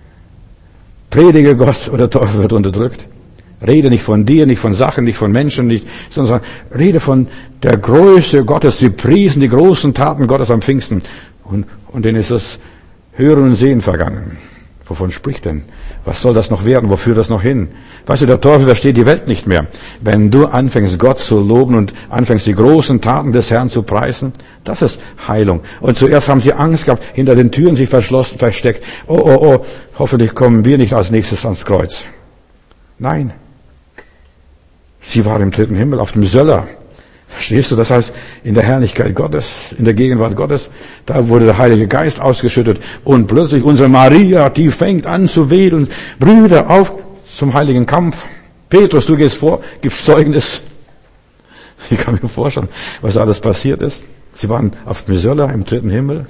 Predige Gott und der Teufel wird unterdrückt. Rede nicht von dir, nicht von Sachen, nicht von Menschen, nicht, sondern rede von der Größe Gottes. Sie priesen die großen Taten Gottes am Pfingsten. Und, und denen ist das Hören und Sehen vergangen. Wovon spricht denn? Was soll das noch werden? Wo führt das noch hin? Weißt du, der Teufel versteht die Welt nicht mehr. Wenn du anfängst, Gott zu loben und anfängst, die großen Taten des Herrn zu preisen, das ist Heilung. Und zuerst haben sie Angst gehabt, hinter den Türen sich verschlossen, versteckt. Oh, oh, oh, hoffentlich kommen wir nicht als nächstes ans Kreuz. Nein. Sie war im dritten Himmel, auf dem Söller. Verstehst du? Das heißt, in der Herrlichkeit Gottes, in der Gegenwart Gottes, da wurde der Heilige Geist ausgeschüttet und plötzlich unsere Maria, die fängt an zu wedeln. Brüder, auf zum heiligen Kampf. Petrus, du gehst vor, gibst Zeugnis. Ich kann mir vorstellen, was alles passiert ist. Sie waren auf dem Söller im dritten Himmel.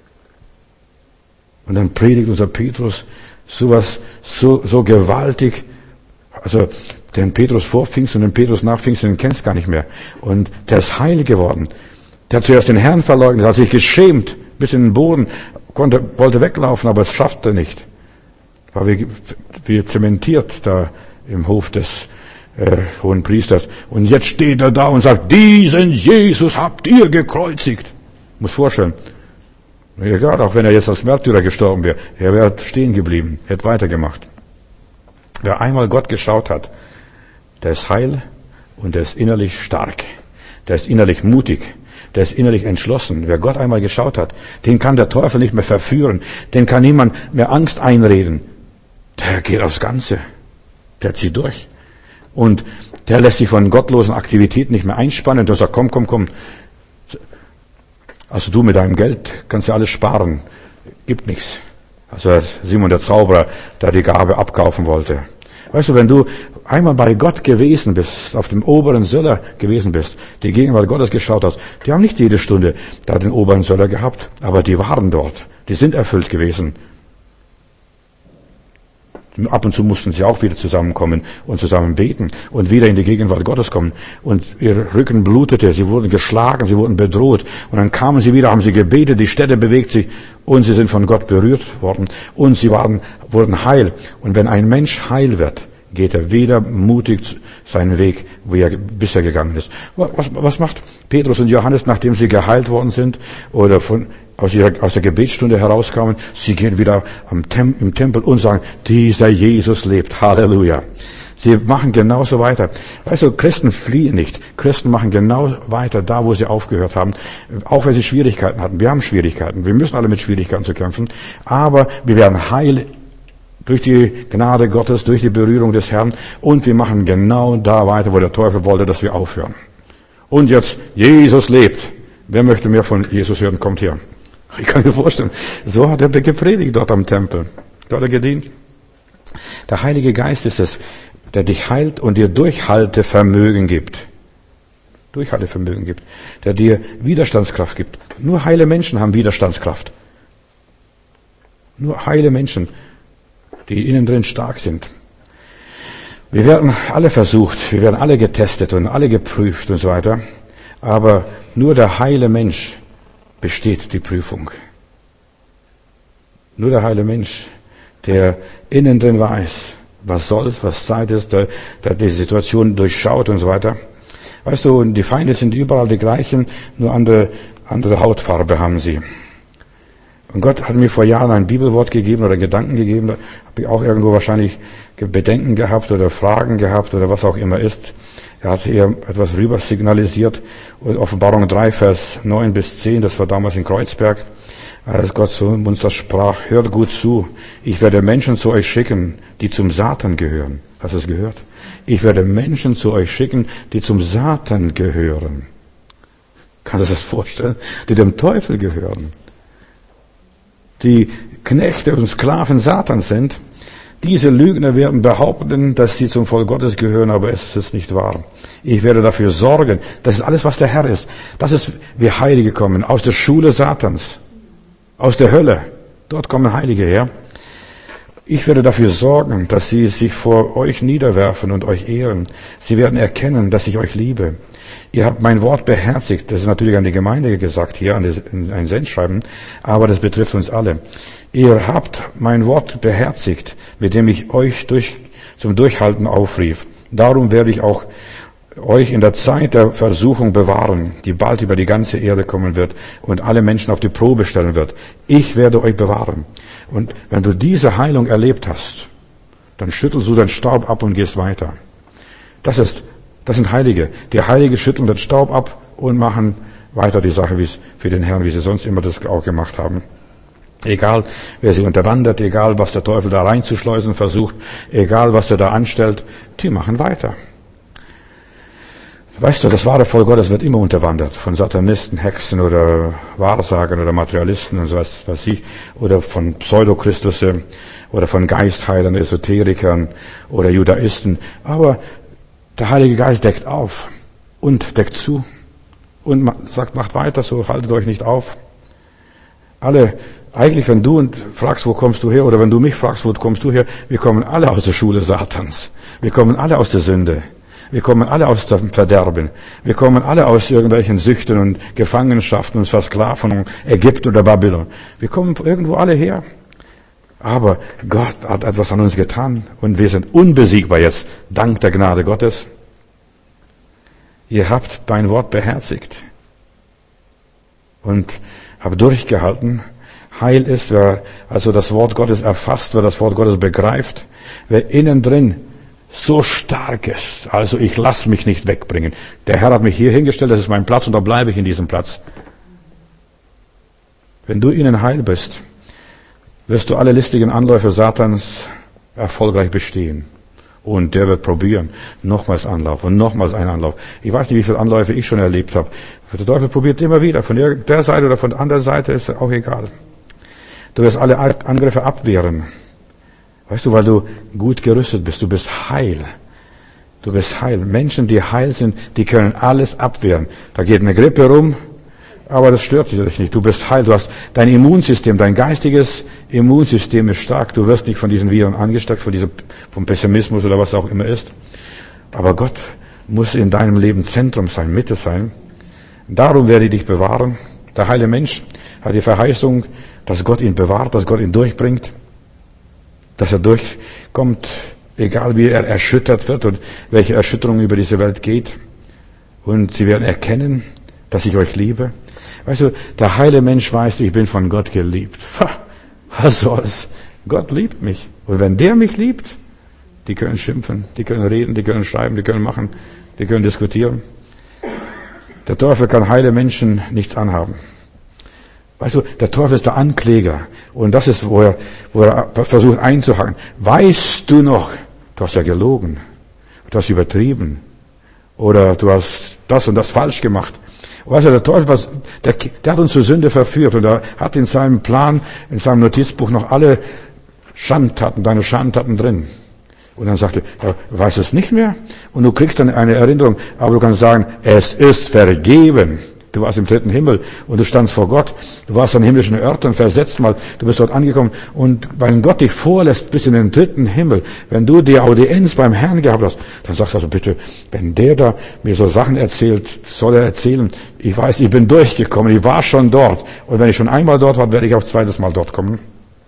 Und dann predigt unser Petrus sowas so, so gewaltig. Also, den Petrus vor Pfingsten und den Petrus nach Pfingsten, den kennst du gar nicht mehr. Und der ist heilig geworden. Der hat zuerst den Herrn verleugnet, hat sich geschämt, bis in den Boden, konnte, wollte weglaufen, aber es schaffte nicht. War wie, wie zementiert da im Hof des äh, hohen Priesters. Und jetzt steht er da und sagt, diesen Jesus habt ihr gekreuzigt. Muss vorstellen. Egal, auch wenn er jetzt als Märtyrer gestorben wäre, er wäre stehen geblieben, hätte weitergemacht. Wer einmal Gott geschaut hat, der ist heil und der ist innerlich stark. Der ist innerlich mutig. Der ist innerlich entschlossen. Wer Gott einmal geschaut hat, den kann der Teufel nicht mehr verführen. Den kann niemand mehr Angst einreden. Der geht aufs Ganze. Der zieht durch. Und der lässt sich von gottlosen Aktivitäten nicht mehr einspannen. Der sagt, komm, komm, komm. Also du mit deinem Geld kannst ja alles sparen. Gibt nichts. Also Simon der Zauberer, der die Gabe abkaufen wollte. Weißt du, wenn du einmal bei Gott gewesen bist, auf dem oberen Söller gewesen bist, die Gegenwart Gottes geschaut hast, die haben nicht jede Stunde da den oberen Söller gehabt, aber die waren dort. Die sind erfüllt gewesen. Ab und zu mussten sie auch wieder zusammenkommen und zusammen beten und wieder in die Gegenwart Gottes kommen. Und ihr Rücken blutete, sie wurden geschlagen, sie wurden bedroht. Und dann kamen sie wieder, haben sie gebetet, die Stätte bewegt sich und sie sind von Gott berührt worden. Und sie waren, wurden heil. Und wenn ein Mensch heil wird, geht er wieder mutig seinen Weg, wo er bisher gegangen ist. Was, was macht Petrus und Johannes, nachdem sie geheilt worden sind oder von aus, ihrer, aus der Gebetsstunde herauskamen? Sie gehen wieder am Tem- im Tempel und sagen, dieser Jesus lebt. Halleluja. Sie machen genauso weiter. Weißt du, Christen fliehen nicht. Christen machen genau weiter da, wo sie aufgehört haben. Auch wenn sie Schwierigkeiten hatten. Wir haben Schwierigkeiten. Wir müssen alle mit Schwierigkeiten zu kämpfen. Aber wir werden heil durch die Gnade Gottes, durch die Berührung des Herrn. Und wir machen genau da weiter, wo der Teufel wollte, dass wir aufhören. Und jetzt, Jesus lebt. Wer möchte mehr von Jesus hören? Kommt her. Ich kann mir vorstellen, so hat er gepredigt dort am Tempel. Da hat er gedient. Der Heilige Geist ist es, der dich heilt und dir Durchhaltevermögen gibt. Durchhaltevermögen gibt. Der dir Widerstandskraft gibt. Nur heile Menschen haben Widerstandskraft. Nur heile Menschen, die innen drin stark sind. Wir werden alle versucht, wir werden alle getestet und alle geprüft und so weiter. Aber nur der heile Mensch besteht die Prüfung. Nur der heile Mensch, der innen drin weiß, was soll, was Zeit ist, der, der die Situation durchschaut und so weiter. Weißt du, die Feinde sind überall die gleichen, nur andere, andere Hautfarbe haben sie. Und Gott hat mir vor Jahren ein Bibelwort gegeben oder Gedanken gegeben, da habe ich auch irgendwo wahrscheinlich Bedenken gehabt oder Fragen gehabt oder was auch immer ist. Er hat hier etwas rüber signalisiert. Und Offenbarung drei, Vers neun bis zehn, das war damals in Kreuzberg, als Gott zu uns das sprach, hört gut zu, ich werde Menschen zu euch schicken, die zum Satan gehören. Hast du es gehört? Ich werde Menschen zu euch schicken, die zum Satan gehören. Kannst du dir das vorstellen? Die dem Teufel gehören. Die Knechte und Sklaven Satans sind. Diese Lügner werden behaupten, dass sie zum Volk Gottes gehören, aber es ist nicht wahr. Ich werde dafür sorgen, das ist alles, was der Herr ist. Das ist, wie Heilige kommen, aus der Schule Satans, aus der Hölle. Dort kommen Heilige her. Ich werde dafür sorgen, dass sie sich vor euch niederwerfen und euch ehren. Sie werden erkennen, dass ich euch liebe. Ihr habt mein Wort beherzigt. Das ist natürlich an die Gemeinde gesagt, hier an ein Sendschreiben, aber das betrifft uns alle. Ihr habt mein Wort beherzigt, mit dem ich euch durch, zum Durchhalten aufrief. Darum werde ich auch euch in der Zeit der Versuchung bewahren, die bald über die ganze Erde kommen wird und alle Menschen auf die Probe stellen wird. Ich werde euch bewahren. Und wenn du diese Heilung erlebt hast, dann schüttelst du den Staub ab und gehst weiter. Das ist, das sind Heilige. Die Heilige schütteln den Staub ab und machen weiter die Sache wie es für den Herrn, wie sie sonst immer das auch gemacht haben. Egal, wer sie unterwandert, egal, was der Teufel da reinzuschleusen versucht, egal, was er da anstellt, die machen weiter. Weißt du, das wahre Volk Gottes wird immer unterwandert von Satanisten, Hexen oder Wahrsagern oder Materialisten und so was weiß ich, oder von Pseudochristusse oder von Geistheilern, Esoterikern oder Judaisten. Aber der Heilige Geist deckt auf und deckt zu und sagt, macht weiter so, haltet euch nicht auf. Alle, eigentlich wenn du und fragst, wo kommst du her, oder wenn du mich fragst, wo kommst du her, wir kommen alle aus der Schule Satans. Wir kommen alle aus der Sünde. Wir kommen alle aus dem Verderben. Wir kommen alle aus irgendwelchen Süchten und Gefangenschaften und Versklavungen, Ägypten oder Babylon. Wir kommen irgendwo alle her. Aber Gott hat etwas an uns getan und wir sind unbesiegbar jetzt, dank der Gnade Gottes. Ihr habt mein Wort beherzigt und habt durchgehalten. Heil ist, wer also das Wort Gottes erfasst, wer das Wort Gottes begreift, wer innen drin so stark ist. Also ich lasse mich nicht wegbringen. Der Herr hat mich hier hingestellt, das ist mein Platz und da bleibe ich in diesem Platz. Wenn du innen heil bist, wirst du alle listigen Anläufe Satans erfolgreich bestehen. Und der wird probieren. Nochmals Anlauf und nochmals ein Anlauf. Ich weiß nicht, wie viele Anläufe ich schon erlebt habe. Der Teufel probiert immer wieder. Von der Seite oder von der anderen Seite ist auch egal. Du wirst alle Angriffe abwehren. Weißt du, weil du gut gerüstet bist. Du bist heil. Du bist heil. Menschen, die heil sind, die können alles abwehren. Da geht eine Grippe rum, aber das stört dich nicht. Du bist heil. Du hast dein Immunsystem, dein geistiges Immunsystem ist stark. Du wirst nicht von diesen Viren angesteckt, von diesem, vom Pessimismus oder was auch immer ist. Aber Gott muss in deinem Leben Zentrum sein, Mitte sein. Darum werde ich dich bewahren. Der heile Mensch hat die Verheißung, dass Gott ihn bewahrt, dass Gott ihn durchbringt, dass er durchkommt, egal wie er erschüttert wird und welche Erschütterung über diese Welt geht. Und sie werden erkennen, dass ich euch liebe. Weißt du, der heile Mensch weiß, ich bin von Gott geliebt. Was soll's? Gott liebt mich. Und wenn der mich liebt, die können schimpfen, die können reden, die können schreiben, die können machen, die können diskutieren. Der Teufel kann heile Menschen nichts anhaben. Weißt du, der Teufel ist der Ankläger. Und das ist, wo er, wo er versucht einzuhaken. Weißt du noch, du hast ja gelogen, du hast übertrieben, oder du hast das und das falsch gemacht. Weißt du, der Teufel, was, der, der hat uns zur Sünde verführt und er hat in seinem Plan, in seinem Notizbuch noch alle Schandtaten, deine Schandtaten drin. Und dann sagte er, ja, weißt du es nicht mehr? Und du kriegst dann eine Erinnerung, aber du kannst sagen, es ist vergeben. Du warst im dritten Himmel und du standst vor Gott. Du warst an himmlischen Örtern versetzt mal. Du bist dort angekommen. Und wenn Gott dich vorlässt bis in den dritten Himmel, wenn du die Audienz beim Herrn gehabt hast, dann sagst du also bitte, wenn der da mir so Sachen erzählt, soll er erzählen. Ich weiß, ich bin durchgekommen. Ich war schon dort. Und wenn ich schon einmal dort war, werde ich auch zweites Mal dort kommen.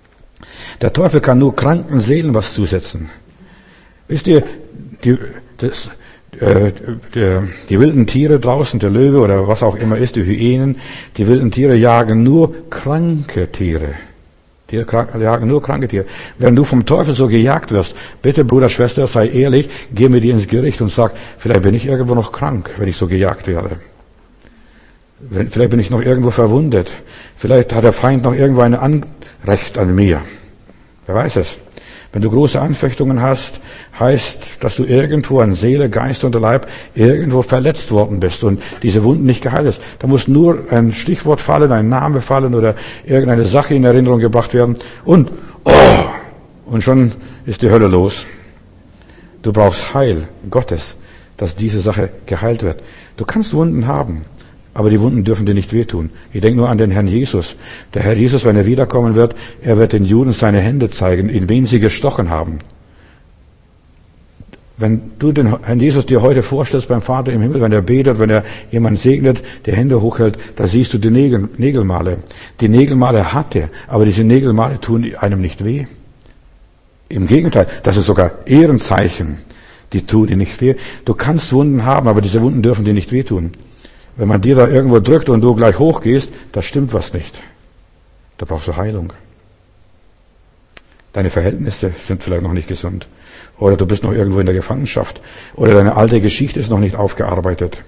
Der Teufel kann nur kranken Seelen was zusetzen. Wisst ihr, die, das, äh, die, die wilden Tiere draußen, der Löwe oder was auch immer ist, die Hyänen, die wilden Tiere jagen nur kranke Tiere. Die jagen nur kranke Tiere. Wenn du vom Teufel so gejagt wirst, bitte Bruder, Schwester, sei ehrlich, geh mit dir ins Gericht und sag, vielleicht bin ich irgendwo noch krank, wenn ich so gejagt werde. Vielleicht bin ich noch irgendwo verwundet. Vielleicht hat der Feind noch irgendwo ein Anrecht an mir. Wer weiß es. Wenn du große Anfechtungen hast, heißt, dass du irgendwo an Seele, Geist und Leib irgendwo verletzt worden bist und diese Wunden nicht geheilt ist. Da muss nur ein Stichwort fallen, ein Name fallen oder irgendeine Sache in Erinnerung gebracht werden und, oh, und schon ist die Hölle los. Du brauchst Heil Gottes, dass diese Sache geheilt wird. Du kannst Wunden haben, aber die Wunden dürfen dir nicht wehtun. Ich denke nur an den Herrn Jesus. Der Herr Jesus, wenn er wiederkommen wird, er wird den Juden seine Hände zeigen, in wen sie gestochen haben. Wenn du den Herrn Jesus dir heute vorstellst beim Vater im Himmel, wenn er betet, wenn er jemanden segnet, die Hände hochhält, da siehst du die Nägel, Nägelmale. Die Nägelmale hat er, aber diese Nägelmale tun einem nicht weh. Im Gegenteil, das ist sogar Ehrenzeichen. Die tun dir nicht weh. Du kannst Wunden haben, aber diese Wunden dürfen dir nicht wehtun. Wenn man dir da irgendwo drückt und du gleich hochgehst, da stimmt was nicht. Da brauchst du Heilung. Deine Verhältnisse sind vielleicht noch nicht gesund. Oder du bist noch irgendwo in der Gefangenschaft. Oder deine alte Geschichte ist noch nicht aufgearbeitet.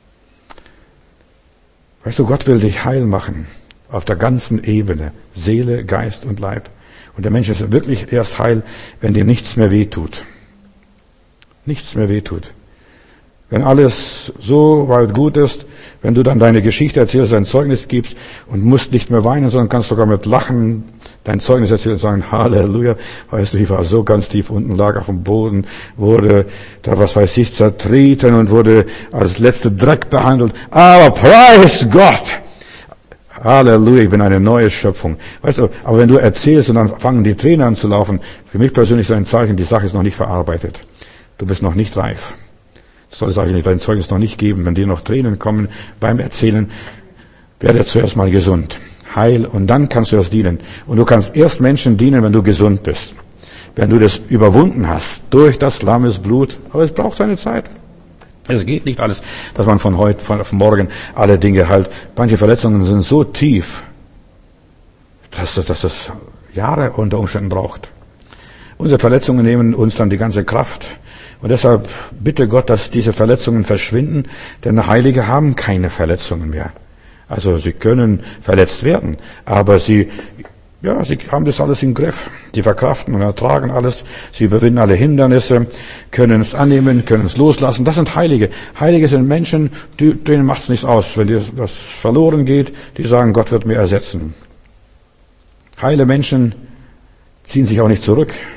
Weißt du, Gott will dich heil machen. Auf der ganzen Ebene. Seele, Geist und Leib. Und der Mensch ist wirklich erst heil, wenn dir nichts mehr wehtut. Nichts mehr wehtut. Wenn alles so weit gut ist, wenn du dann deine Geschichte erzählst, dein Zeugnis gibst und musst nicht mehr weinen, sondern kannst sogar mit Lachen dein Zeugnis erzählen und sagen, Halleluja, weißt du, ich war so ganz tief unten, lag auf dem Boden, wurde da, was weiß ich, zertreten und wurde als letzte Dreck behandelt. Aber preis Gott! Halleluja, ich bin eine neue Schöpfung. Weißt du, aber wenn du erzählst und dann fangen die Tränen an zu laufen, für mich persönlich ist ein Zeichen, die Sache ist noch nicht verarbeitet. Du bist noch nicht reif. Soll es eigentlich dein Zeugnis noch nicht geben. Wenn dir noch Tränen kommen beim Erzählen, werde zuerst mal gesund, heil und dann kannst du das dienen. Und du kannst erst Menschen dienen, wenn du gesund bist. Wenn du das überwunden hast, durch das Lammesblut. Aber es braucht seine Zeit. Es geht nicht alles, dass man von heute, von morgen alle Dinge heilt. Manche Verletzungen sind so tief, dass, dass es Jahre unter Umständen braucht. Unsere Verletzungen nehmen uns dann die ganze Kraft. Und deshalb bitte Gott, dass diese Verletzungen verschwinden, denn Heilige haben keine Verletzungen mehr. Also sie können verletzt werden, aber sie, ja, sie haben das alles im Griff. Sie verkraften und ertragen alles. Sie überwinden alle Hindernisse, können es annehmen, können es loslassen. Das sind Heilige. Heilige sind Menschen, die, denen macht es nichts aus. Wenn dir was verloren geht, die sagen, Gott wird mir ersetzen. Heile Menschen ziehen sich auch nicht zurück.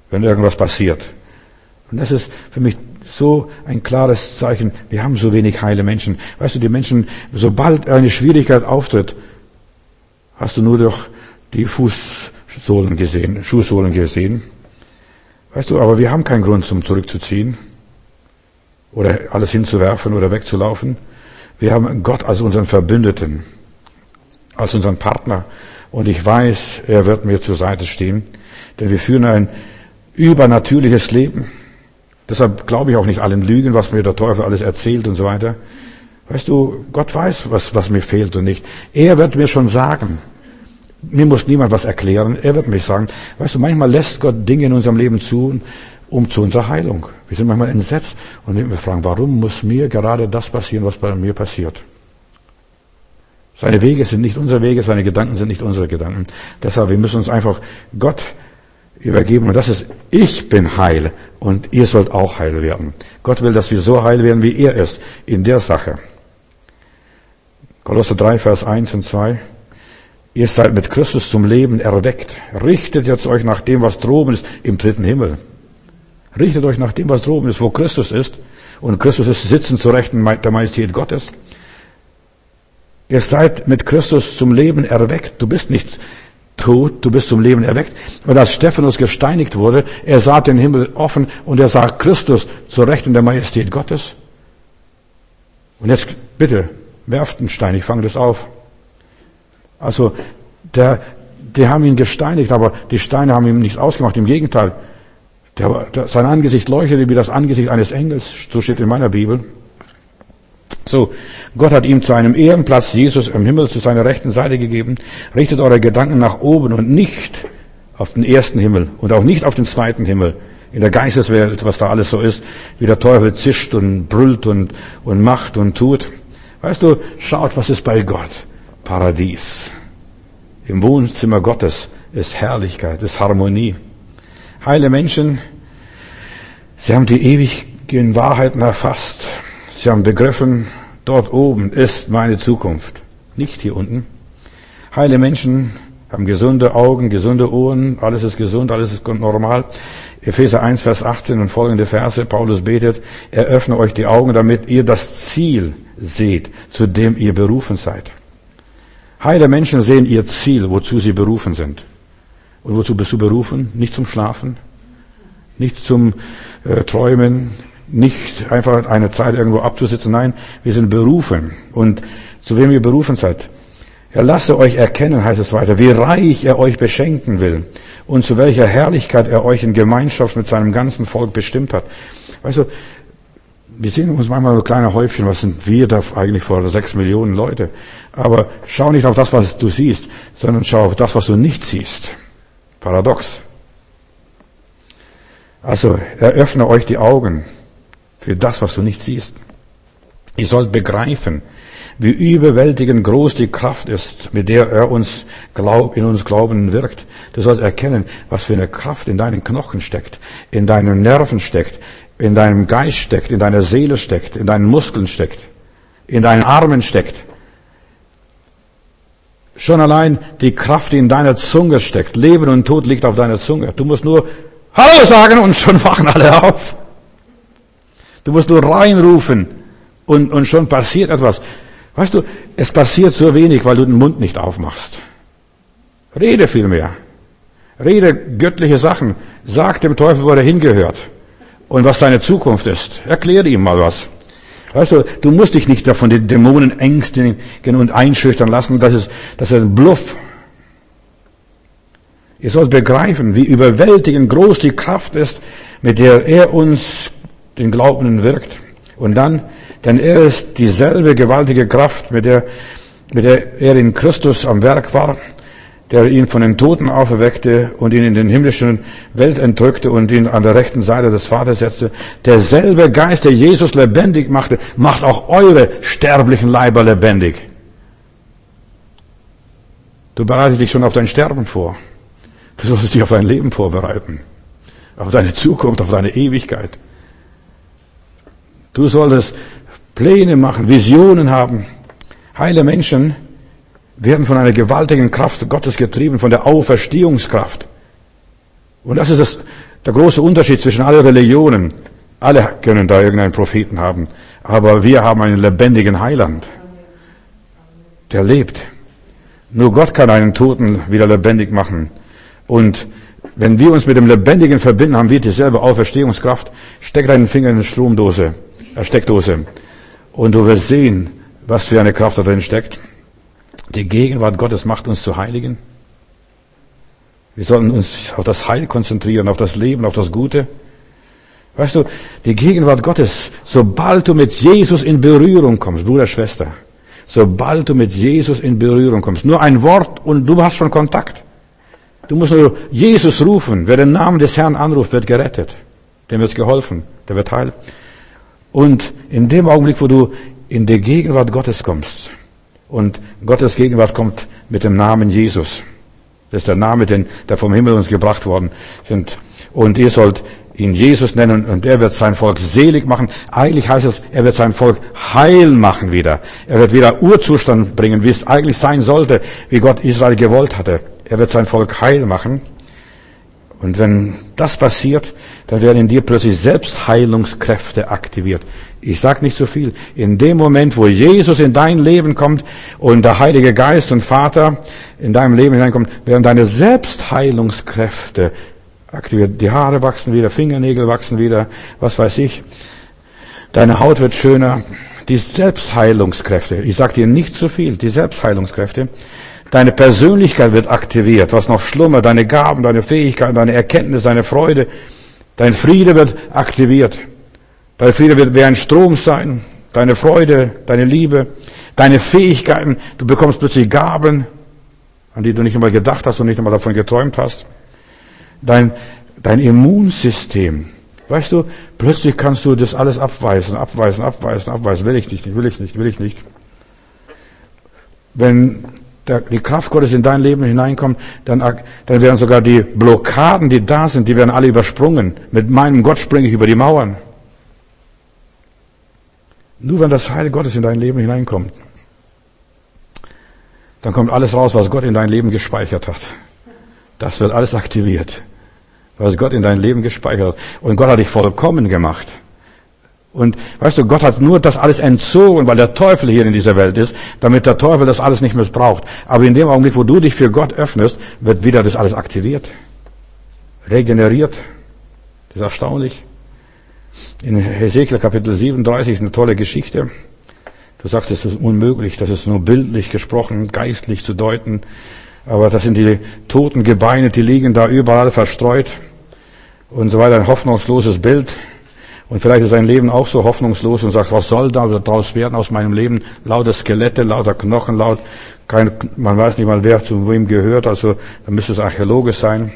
wenn irgendwas passiert. Und das ist für mich so ein klares Zeichen, wir haben so wenig heile Menschen. Weißt du, die Menschen, sobald eine Schwierigkeit auftritt, hast du nur doch die Fußsohlen gesehen, Schuhsohlen gesehen. Weißt du, aber wir haben keinen Grund, zum zurückzuziehen oder alles hinzuwerfen oder wegzulaufen. Wir haben Gott als unseren Verbündeten, als unseren Partner. Und ich weiß, er wird mir zur Seite stehen, denn wir führen ein übernatürliches Leben. Deshalb glaube ich auch nicht allen Lügen, was mir der Teufel alles erzählt und so weiter. Weißt du, Gott weiß, was, was mir fehlt und nicht. Er wird mir schon sagen. Mir muss niemand was erklären. Er wird mir sagen. Weißt du, manchmal lässt Gott Dinge in unserem Leben zu, um zu unserer Heilung. Wir sind manchmal entsetzt und wir fragen, warum muss mir gerade das passieren, was bei mir passiert? Seine Wege sind nicht unsere Wege, seine Gedanken sind nicht unsere Gedanken. Deshalb, wir müssen uns einfach Gott übergeben. Und das ist, ich bin heil und ihr sollt auch heil werden. Gott will, dass wir so heil werden, wie er ist in der Sache. Kolosser drei, Vers eins und zwei. Ihr seid mit Christus zum Leben erweckt. Richtet jetzt euch nach dem, was droben ist, im dritten Himmel. Richtet euch nach dem, was droben ist, wo Christus ist. Und Christus ist sitzen zur Rechten der Majestät Gottes. Ihr seid mit Christus zum Leben erweckt. Du bist nicht tot, du bist zum Leben erweckt. Und als Stephanus gesteinigt wurde, er sah den Himmel offen und er sah Christus zur Rechten der Majestät Gottes. Und jetzt bitte, werft einen Stein, ich fange das auf. Also, der, die haben ihn gesteinigt, aber die Steine haben ihm nichts ausgemacht. Im Gegenteil, der, der, sein Angesicht leuchtete wie das Angesicht eines Engels, so steht in meiner Bibel. So, Gott hat ihm zu einem Ehrenplatz, Jesus im Himmel, zu seiner rechten Seite gegeben. Richtet eure Gedanken nach oben und nicht auf den ersten Himmel und auch nicht auf den zweiten Himmel. In der Geisteswelt, was da alles so ist, wie der Teufel zischt und brüllt und, und macht und tut. Weißt du, schaut, was ist bei Gott? Paradies. Im Wohnzimmer Gottes ist Herrlichkeit, ist Harmonie. Heile Menschen, sie haben die ewigen Wahrheiten erfasst. Sie haben begriffen, dort oben ist meine Zukunft, nicht hier unten. Heile Menschen haben gesunde Augen, gesunde Ohren, alles ist gesund, alles ist normal. Epheser eins, Vers achtzehn und folgende Verse, Paulus betet, eröffne euch die Augen, damit ihr das Ziel seht, zu dem ihr berufen seid. Heile Menschen sehen ihr Ziel, wozu sie berufen sind. Und wozu bist du berufen? Nicht zum Schlafen, nicht zum äh, Träumen, nicht einfach eine Zeit irgendwo abzusitzen. Nein, wir sind berufen. Und zu wem ihr berufen seid. Er lasse euch erkennen, heißt es weiter, wie reich er euch beschenken will und zu welcher Herrlichkeit er euch in Gemeinschaft mit seinem ganzen Volk bestimmt hat. Weißt du, wir sehen uns manchmal so kleine Häufchen, was sind wir da eigentlich vor sechs Millionen Leute. Aber schau nicht auf das, was du siehst, sondern schau auf das, was du nicht siehst. Paradox. Also, eröffne euch die Augen für das, was du nicht siehst. Ihr sollt begreifen, wie überwältigend groß die Kraft ist, mit der er uns glaub, in uns Glauben wirkt. Du sollst erkennen, was für eine Kraft in deinen Knochen steckt, in deinen Nerven steckt, in deinem Geist steckt, in deiner Seele steckt, in deinen Muskeln steckt, in deinen Armen steckt. Schon allein die Kraft, die in deiner Zunge steckt. Leben und Tod liegt auf deiner Zunge. Du musst nur Hallo sagen und schon wachen alle auf. Du musst nur reinrufen und, und schon passiert etwas. Weißt du, es passiert so wenig, weil du den Mund nicht aufmachst. Rede viel mehr. Rede göttliche Sachen. Sag dem Teufel, wo er hingehört und was deine Zukunft ist. Erkläre ihm mal was. Weißt du, du musst dich nicht von den Dämonen ängstigen und einschüchtern lassen. Das ist, das ist ein Bluff. Ihr sollt begreifen, wie überwältigend groß die Kraft ist, mit der er uns, den Glaubenden, wirkt. Und dann, denn er ist dieselbe gewaltige Kraft, mit der, mit der er in Christus am Werk war, der ihn von den Toten auferweckte und ihn in den himmlischen Welt entrückte und ihn an der rechten Seite des Vaters setzte. Derselbe Geist, der Jesus lebendig machte, macht auch eure sterblichen Leiber lebendig. Du bereitest dich schon auf dein Sterben vor. Du solltest dich auf dein Leben vorbereiten. Auf deine Zukunft, auf deine Ewigkeit. Du solltest Pläne machen, Visionen haben. Heile Menschen werden von einer gewaltigen Kraft Gottes getrieben, von der Auferstehungskraft. Und das ist das, der große Unterschied zwischen allen Religionen. Alle können da irgendeinen Propheten haben, aber wir haben einen lebendigen Heiland, der lebt. Nur Gott kann einen Toten wieder lebendig machen. Und wenn wir uns mit dem Lebendigen verbinden, haben wir dieselbe Auferstehungskraft. Steck deinen Finger in eine Stromdose, äh, Steckdose, und du wirst sehen, was für eine Kraft da drin steckt. Die Gegenwart Gottes macht uns zu Heiligen. Wir sollten uns auf das Heil konzentrieren, auf das Leben, auf das Gute. Weißt du, die Gegenwart Gottes, sobald du mit Jesus in Berührung kommst, Bruder, Schwester, sobald du mit Jesus in Berührung kommst, nur ein Wort und du hast schon Kontakt. Du musst nur Jesus rufen. Wer den Namen des Herrn anruft, wird gerettet. Dem wird geholfen. Der wird heil. Und in dem Augenblick, wo du in die Gegenwart Gottes kommst, und Gottes Gegenwart kommt mit dem Namen Jesus. Das ist der Name, den, der vom Himmel uns gebracht worden sind. Und ihr sollt ihn Jesus nennen, und er wird sein Volk selig machen. Eigentlich heißt es, er wird sein Volk heil machen wieder. Er wird wieder Urzustand bringen, wie es eigentlich sein sollte, wie Gott Israel gewollt hatte. Er wird sein Volk heil machen. Und wenn das passiert, dann werden in dir plötzlich Selbstheilungskräfte aktiviert. Ich sage nicht so viel. In dem Moment, wo Jesus in dein Leben kommt und der Heilige Geist und Vater in deinem Leben hineinkommt, werden deine Selbstheilungskräfte aktiviert. Die Haare wachsen wieder, Fingernägel wachsen wieder, was weiß ich. Deine Haut wird schöner. Die Selbstheilungskräfte. Ich sage dir nicht so viel. Die Selbstheilungskräfte. Deine Persönlichkeit wird aktiviert, was noch schlummert, deine Gaben, deine Fähigkeiten, deine Erkenntnis, deine Freude, dein Friede wird aktiviert. Dein Friede wird wie ein Strom sein, deine Freude, deine Liebe, deine Fähigkeiten. Du bekommst plötzlich Gaben, an die du nicht einmal gedacht hast und nicht einmal davon geträumt hast. Dein, dein Immunsystem, weißt du, plötzlich kannst du das alles abweisen, abweisen, abweisen, abweisen. Will ich nicht, will ich nicht, will ich nicht. Wenn die Kraft Gottes in dein Leben hineinkommt, dann, dann werden sogar die Blockaden, die da sind, die werden alle übersprungen. Mit meinem Gott springe ich über die Mauern. Nur wenn das Heil Gottes in dein Leben hineinkommt, dann kommt alles raus, was Gott in dein Leben gespeichert hat. Das wird alles aktiviert, was Gott in dein Leben gespeichert hat. Und Gott hat dich vollkommen gemacht. Und weißt du, Gott hat nur das alles entzogen, weil der Teufel hier in dieser Welt ist, damit der Teufel das alles nicht missbraucht. Aber in dem Augenblick, wo du dich für Gott öffnest, wird wieder das alles aktiviert, regeneriert. Das ist erstaunlich. In Hesekiel Kapitel siebenunddreißig ist eine tolle Geschichte. Du sagst, es ist unmöglich, das ist nur bildlich gesprochen, geistlich zu deuten. Aber das sind die toten Gebeine, die liegen da überall verstreut und so weiter. Ein hoffnungsloses Bild. Und vielleicht ist dein Leben auch so hoffnungslos und sagst, was soll da draus werden aus meinem Leben? Lauter Skelette, lauter Knochen, laut, kein, man weiß nicht mal, wer zu wem gehört, also da müsste es Archäologe sein.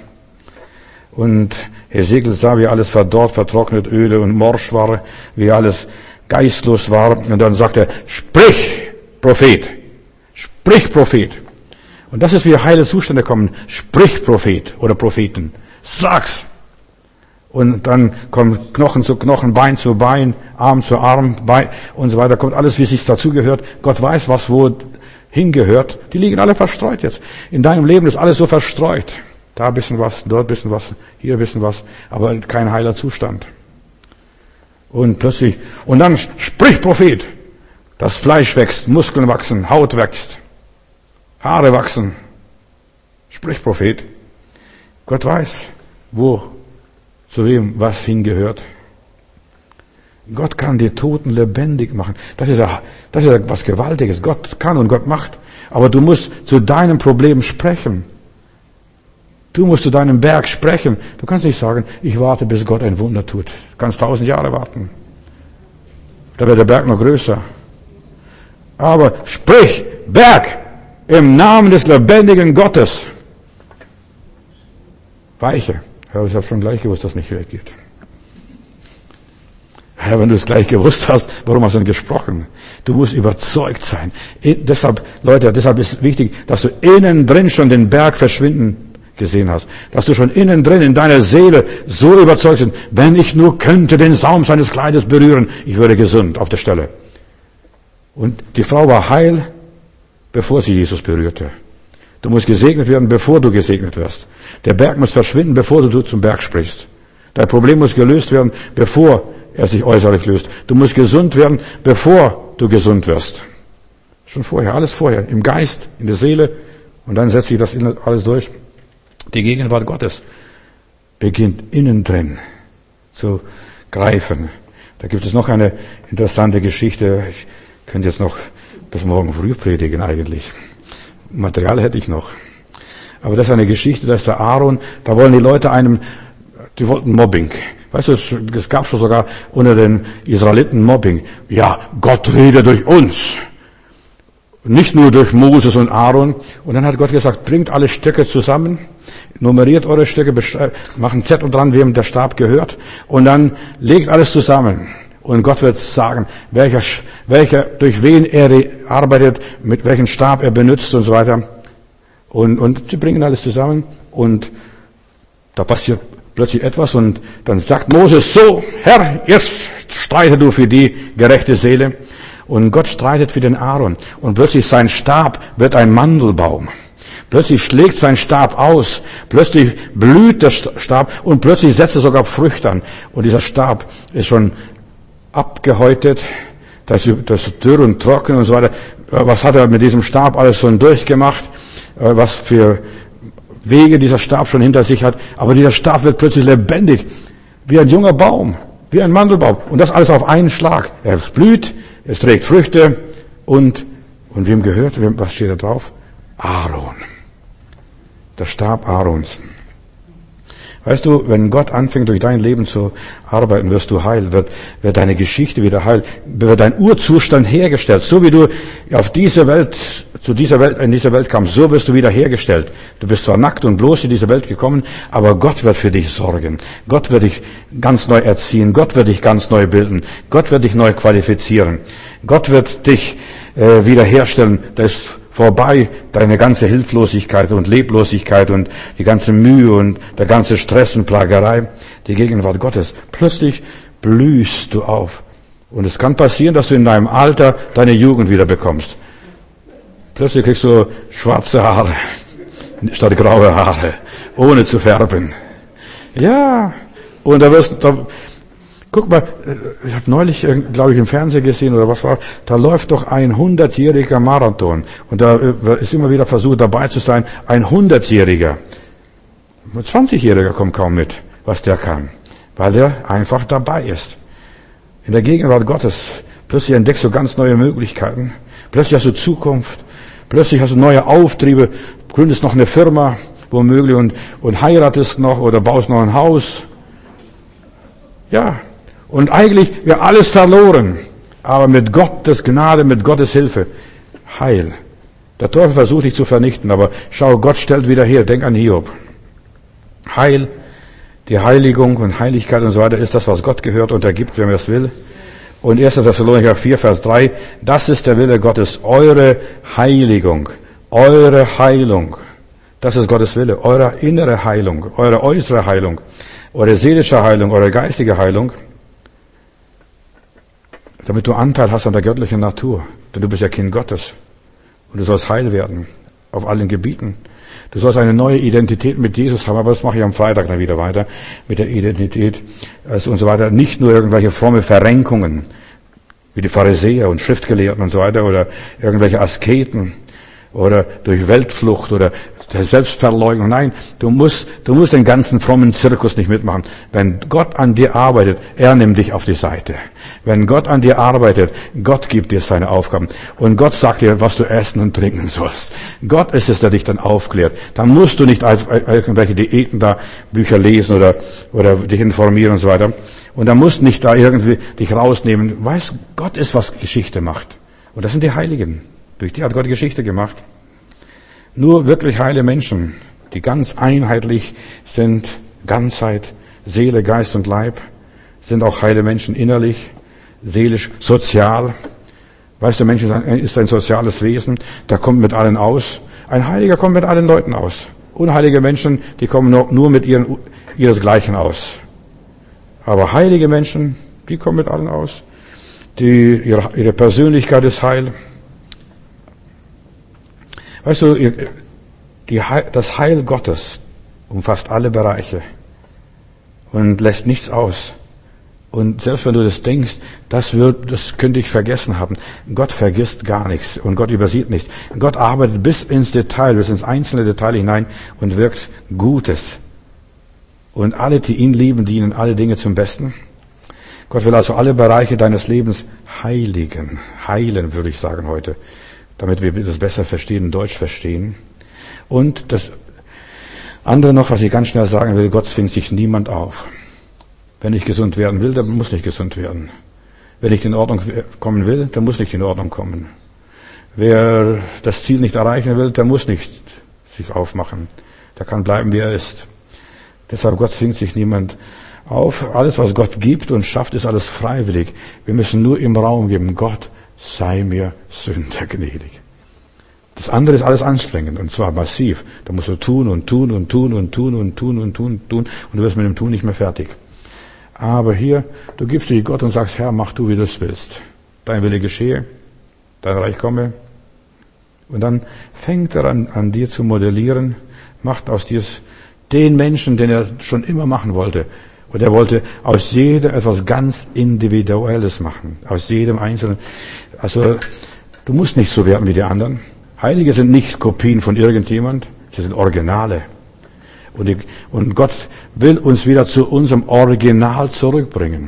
Und Hesekiel sah, wie alles verdorrt, vertrocknet, öde und morsch war, wie alles geistlos war. Und dann sagt er, sprich, Prophet, sprich, Prophet. Und das ist, wie heile Zustände kommen. Sprich, Prophet oder Propheten. Sag's. Und dann kommt Knochen zu Knochen, Bein zu Bein, Arm zu Arm, Bein und so weiter. Kommt alles, wie es sich dazugehört. Gott weiß, was wo hingehört. Die liegen alle verstreut jetzt. In deinem Leben ist alles so verstreut. Da ein bisschen was, dort ein bisschen was, hier ein bisschen was, aber kein heiler Zustand. Und plötzlich, und dann sprich, Prophet. Das Fleisch wächst, Muskeln wachsen, Haut wächst, Haare wachsen. Sprich, Prophet. Gott weiß, wo zu wem was hingehört. Gott kann die Toten lebendig machen. Das ist ja, das ist ja was Gewaltiges. Gott kann und Gott macht. Aber du musst zu deinem Problem sprechen. Du musst zu deinem Berg sprechen. Du kannst nicht sagen, ich warte, bis Gott ein Wunder tut. Du kannst tausend Jahre warten. Da wird der Berg noch größer. Aber sprich, Berg, im Namen des lebendigen Gottes. Weiche. Ja, ich habe schon gleich gewusst, dass es nicht weggeht. Ja, wenn du es gleich gewusst hast, warum hast du denn gesprochen? Du musst überzeugt sein. Ich, deshalb, Leute, deshalb ist wichtig, dass du innen drin schon den Berg verschwinden gesehen hast. Dass du schon innen drin in deiner Seele so überzeugt bist, wenn ich nur könnte den Saum seines Kleides berühren, ich würde gesund auf der Stelle. Und die Frau war heil, bevor sie Jesus berührte. Du musst gesegnet werden, bevor du gesegnet wirst. Der Berg muss verschwinden, bevor du zum Berg sprichst. Dein Problem muss gelöst werden, bevor er sich äußerlich löst. Du musst gesund werden, bevor du gesund wirst. Schon vorher, alles vorher, im Geist, in der Seele, und dann setzt sich das alles durch. Die Gegenwart Gottes beginnt innen drin zu greifen. Da gibt es noch eine interessante Geschichte. Ich könnte jetzt noch bis morgen früh predigen eigentlich. Material hätte ich noch. Aber das ist eine Geschichte, da ist der Aaron, da wollen die Leute einem, die wollten Mobbing. Weißt du, es gab schon sogar unter den Israeliten Mobbing. Ja, Gott rede durch uns. Nicht nur durch Moses und Aaron. Und dann hat Gott gesagt, bringt alle Stöcke zusammen, nummeriert eure Stöcke, macht einen Zettel dran, wem der Stab gehört, und dann legt alles zusammen. Und Gott wird sagen, welcher, welcher, durch wen er arbeitet, mit welchem Stab er benutzt und so weiter. Und, und sie bringen alles zusammen, und da passiert plötzlich etwas, und dann sagt Moses, so, Herr, jetzt streite du für die gerechte Seele. Und Gott streitet für den Aaron. Und plötzlich sein Stab wird ein Mandelbaum. Plötzlich schlägt sein Stab aus. Plötzlich blüht der Stab, und plötzlich setzt er sogar Früchte an. Und dieser Stab ist schon abgehäutet. Das ist dürr und trocken und so weiter. Was hat er mit diesem Stab alles schon durchgemacht? Was für Wege dieser Stab schon hinter sich hat. Aber dieser Stab wird plötzlich lebendig. Wie ein junger Baum. Wie ein Mandelbaum. Und das alles auf einen Schlag. Er blüht. Es trägt Früchte, und, und wem gehört, wem, was steht da drauf? Aaron. Der Stab Aarons. Weißt du, wenn Gott anfängt, durch dein Leben zu arbeiten, wirst du heil, wird, wird deine Geschichte wieder heil, wird dein Urzustand hergestellt. So wie du auf diese Welt, zu dieser Welt, in dieser Welt kamst, so wirst du wieder hergestellt. Du bist zwar nackt und bloß in diese Welt gekommen, aber Gott wird für dich sorgen. Gott wird dich ganz neu erziehen. Gott wird dich ganz neu bilden. Gott wird dich neu qualifizieren. Gott wird dich äh, wiederherstellen. Das ist vorbei, deine ganze Hilflosigkeit und Leblosigkeit und die ganze Mühe und der ganze Stress und Plagerei, die Gegenwart Gottes. Plötzlich blühst du auf. Und es kann passieren, dass du in deinem Alter deine Jugend wieder bekommst. Plötzlich kriegst du schwarze Haare statt graue Haare, ohne zu färben. Ja, und da wirst du... Guck mal, ich habe neulich, glaube ich, im Fernsehen gesehen, oder was war, da läuft doch ein hundertjähriger Marathon. Und da ist immer wieder versucht, dabei zu sein, ein hundertjähriger. Ein zwanzigjähriger kommt kaum mit, was der kann, weil er einfach dabei ist. In der Gegenwart Gottes, plötzlich entdeckst du ganz neue Möglichkeiten. Plötzlich hast du Zukunft. Plötzlich hast du neue Auftriebe, gründest noch eine Firma, womöglich, und, und heiratest noch oder baust noch ein Haus. Ja. Und eigentlich wäre alles verloren. Aber mit Gottes Gnade, mit Gottes Hilfe, Heil. Der Teufel versucht dich zu vernichten, aber schau, Gott stellt wieder her. Denk an Hiob. Heil, die Heiligung und Heiligkeit und so weiter ist das, was Gott gehört und ergibt, wenn er es will. Und erster Thessalonicher vier, Vers drei, das ist der Wille Gottes, eure Heiligung, eure Heilung. Das ist Gottes Wille, eure innere Heilung, eure äußere Heilung, eure seelische Heilung, eure geistige Heilung. Damit du Anteil hast an der göttlichen Natur. Denn du bist ja Kind Gottes. Und du sollst heil werden. Auf allen Gebieten. Du sollst eine neue Identität mit Jesus haben. Aber das mache ich am Freitag dann wieder weiter. Mit der Identität also und so weiter. Nicht nur irgendwelche fromme Verrenkungen. Wie die Pharisäer und Schriftgelehrten und so weiter. Oder irgendwelche Asketen. Oder durch Weltflucht oder Selbstverleugnung. Nein, du musst, du musst den ganzen frommen Zirkus nicht mitmachen. Wenn Gott an dir arbeitet, er nimmt dich auf die Seite. Wenn Gott an dir arbeitet, Gott gibt dir seine Aufgaben. Und Gott sagt dir, was du essen und trinken sollst. Gott ist es, der dich dann aufklärt. Dann musst du nicht irgendwelche Diäten da, Bücher lesen oder, oder dich informieren und so weiter. Und dann musst du nicht da irgendwie dich rausnehmen. Weißt, Gott ist, was Geschichte macht. Und das sind die Heiligen. Durch die hat Gott Geschichte gemacht. Nur wirklich heile Menschen, die ganz einheitlich sind, Ganzheit, Seele, Geist und Leib, sind auch heile Menschen innerlich, seelisch, sozial. Weißt du, Mensch ist ein soziales Wesen, der kommt mit allen aus. Ein Heiliger kommt mit allen Leuten aus. Unheilige Menschen, die kommen nur, nur mit ihren, ihresgleichen aus. Aber heilige Menschen, die kommen mit allen aus. Die, ihre, ihre Persönlichkeit ist heil. Weißt du, die, das Heil Gottes umfasst alle Bereiche. und lässt nichts aus. Und selbst wenn du das denkst, das wird, das könnte ich vergessen haben. Gott vergisst gar nichts und Gott übersieht nichts. Gott arbeitet bis ins Detail, bis ins einzelne Detail hinein und wirkt Gutes. Und alle, die ihn lieben, dienen alle Dinge zum Besten. Gott will also alle Bereiche deines Lebens heiligen, heilen, würde ich sagen heute, damit wir das besser verstehen, Deutsch verstehen. Und das andere noch, was ich ganz schnell sagen will, Gott zwingt sich niemand auf. Wenn ich gesund werden will, dann muss nicht gesund werden. Wenn ich in Ordnung kommen will, dann muss nicht in Ordnung kommen. Wer das Ziel nicht erreichen will, der muss nicht sich aufmachen. Der kann bleiben, wie er ist. Deshalb, Gott zwingt sich niemand auf. Alles, was Gott gibt und schafft, ist alles freiwillig. Wir müssen nur im Raum geben, Gott, sei mir Sünder gnädig. Das andere ist alles anstrengend, und zwar massiv. Da musst du tun und tun und tun und tun und tun und tun und tun und du wirst mit dem Tun nicht mehr fertig. Aber hier, du gibst dich Gott und sagst, Herr, mach du, wie du es willst. Dein Wille geschehe, dein Reich komme. Und dann fängt er an, an dir zu modellieren, macht aus dir den Menschen, den er schon immer machen wollte. Und er wollte aus jedem etwas ganz Individuelles machen. Aus jedem Einzelnen. Also, du musst nicht so werden wie die anderen. Heilige sind nicht Kopien von irgendjemand, sie sind Originale. Und, die, und Gott will uns wieder zu unserem Original zurückbringen.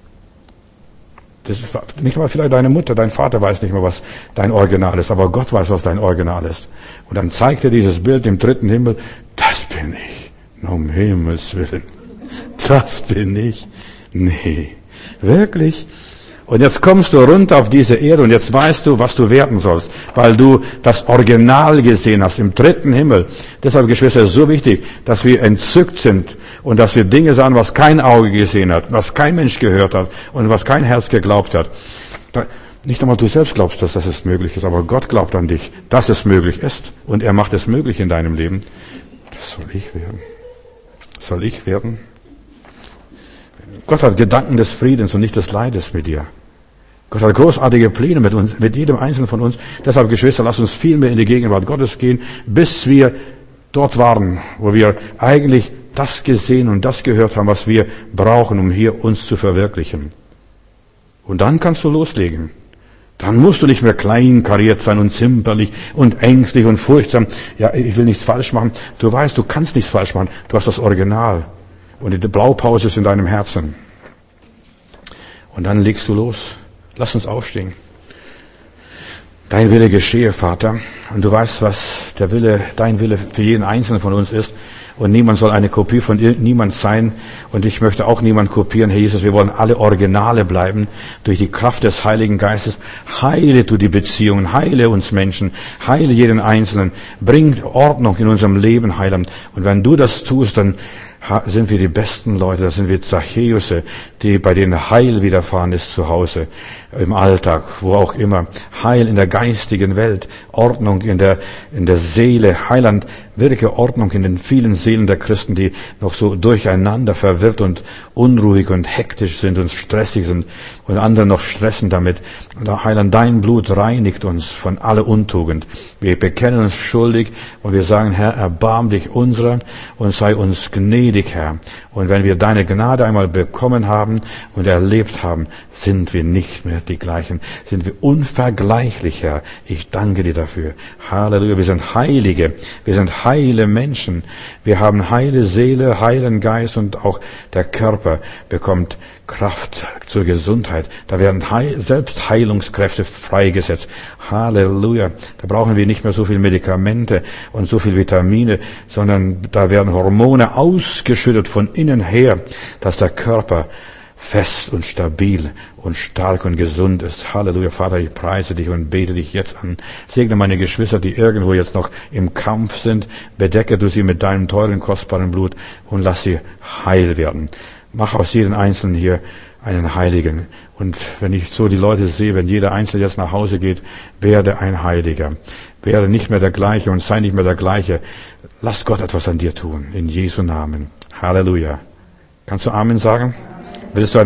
Das ist nicht mal vielleicht deine Mutter, dein Vater weiß nicht mehr, was dein Original ist, aber Gott weiß, was dein Original ist. Und dann zeigt er dieses Bild im dritten Himmel, das bin ich. Um Himmels Willen. Das bin ich. Nee. Wirklich? Und jetzt kommst du runter auf diese Erde und jetzt weißt du, was du werden sollst, weil du das Original gesehen hast im dritten Himmel. Deshalb, Geschwister, ist es so wichtig, dass wir entzückt sind und dass wir Dinge sagen, was kein Auge gesehen hat, was kein Mensch gehört hat und was kein Herz geglaubt hat. Nicht einmal du selbst glaubst, dass das möglich ist, aber Gott glaubt an dich, dass es möglich ist und er macht es möglich in deinem Leben. Das soll ich werden. Soll ich werden? Gott hat Gedanken des Friedens und nicht des Leides mit dir. Gott hat großartige Pläne mit uns, mit jedem Einzelnen von uns. Deshalb, Geschwister, lasst uns viel mehr in die Gegenwart Gottes gehen, bis wir dort waren, wo wir eigentlich das gesehen und das gehört haben, was wir brauchen, um hier uns zu verwirklichen. Und dann kannst du loslegen. Dann musst du nicht mehr kleinkariert sein und zimperlich und ängstlich und furchtsam. Ja, ich will nichts falsch machen. Du weißt, du kannst nichts falsch machen. Du hast das Original. Und die Blaupause ist in deinem Herzen. Und dann legst du los. Lass uns aufstehen. Dein Wille geschehe, Vater. Und du weißt, was der Wille, dein Wille für jeden Einzelnen von uns ist. Und niemand soll eine Kopie von niemand sein. Und ich möchte auch niemand kopieren, Herr Jesus. Wir wollen alle Originale bleiben. Durch die Kraft des Heiligen Geistes. Heile du die Beziehungen. Heile uns Menschen. Heile jeden Einzelnen. Bring Ordnung in unserem Leben, Heiland. Und wenn du das tust, dann sind wir die besten Leute, das sind wir Zachäusse, die, bei denen Heil widerfahren ist zu Hause, im Alltag, wo auch immer. Heil in der geistigen Welt, Ordnung in der, in der Seele, Heiland, wirke Ordnung in den vielen Seelen der Christen, die noch so durcheinander verwirrt und unruhig und hektisch sind und stressig sind und andere noch stressen damit. Heiland, dein Blut reinigt uns von aller Untugend. Wir bekennen uns schuldig und wir sagen, Herr, erbarm dich unserer und sei uns gnädig, Herr. Und wenn wir deine Gnade einmal bekommen haben und erlebt haben, sind wir nicht mehr die gleichen, sind wir unvergleichlich, Herr. Ich danke dir dafür. Halleluja, wir sind Heilige, wir sind heile Menschen, wir haben heile Seele, heilen Geist und auch der Körper bekommt Kraft zur Gesundheit. Da werden Heil, selbst Heilungskräfte freigesetzt. Halleluja. Da brauchen wir nicht mehr so viel Medikamente und so viel Vitamine, sondern da werden Hormone ausgeschüttet von innen her, dass der Körper fest und stabil und stark und gesund ist. Halleluja, Vater, ich preise dich und bete dich jetzt an. Segne meine Geschwister, die irgendwo jetzt noch im Kampf sind. Bedecke du sie mit deinem teuren, kostbaren Blut und lass sie heil werden. Mach aus jedem Einzelnen hier einen Heiligen. Und wenn ich so die Leute sehe, wenn jeder Einzelne jetzt nach Hause geht, werde ein Heiliger. Werde nicht mehr der Gleiche und sei nicht mehr der Gleiche. Lass Gott etwas an dir tun. In Jesu Namen. Halleluja. Kannst du Amen sagen? Willst du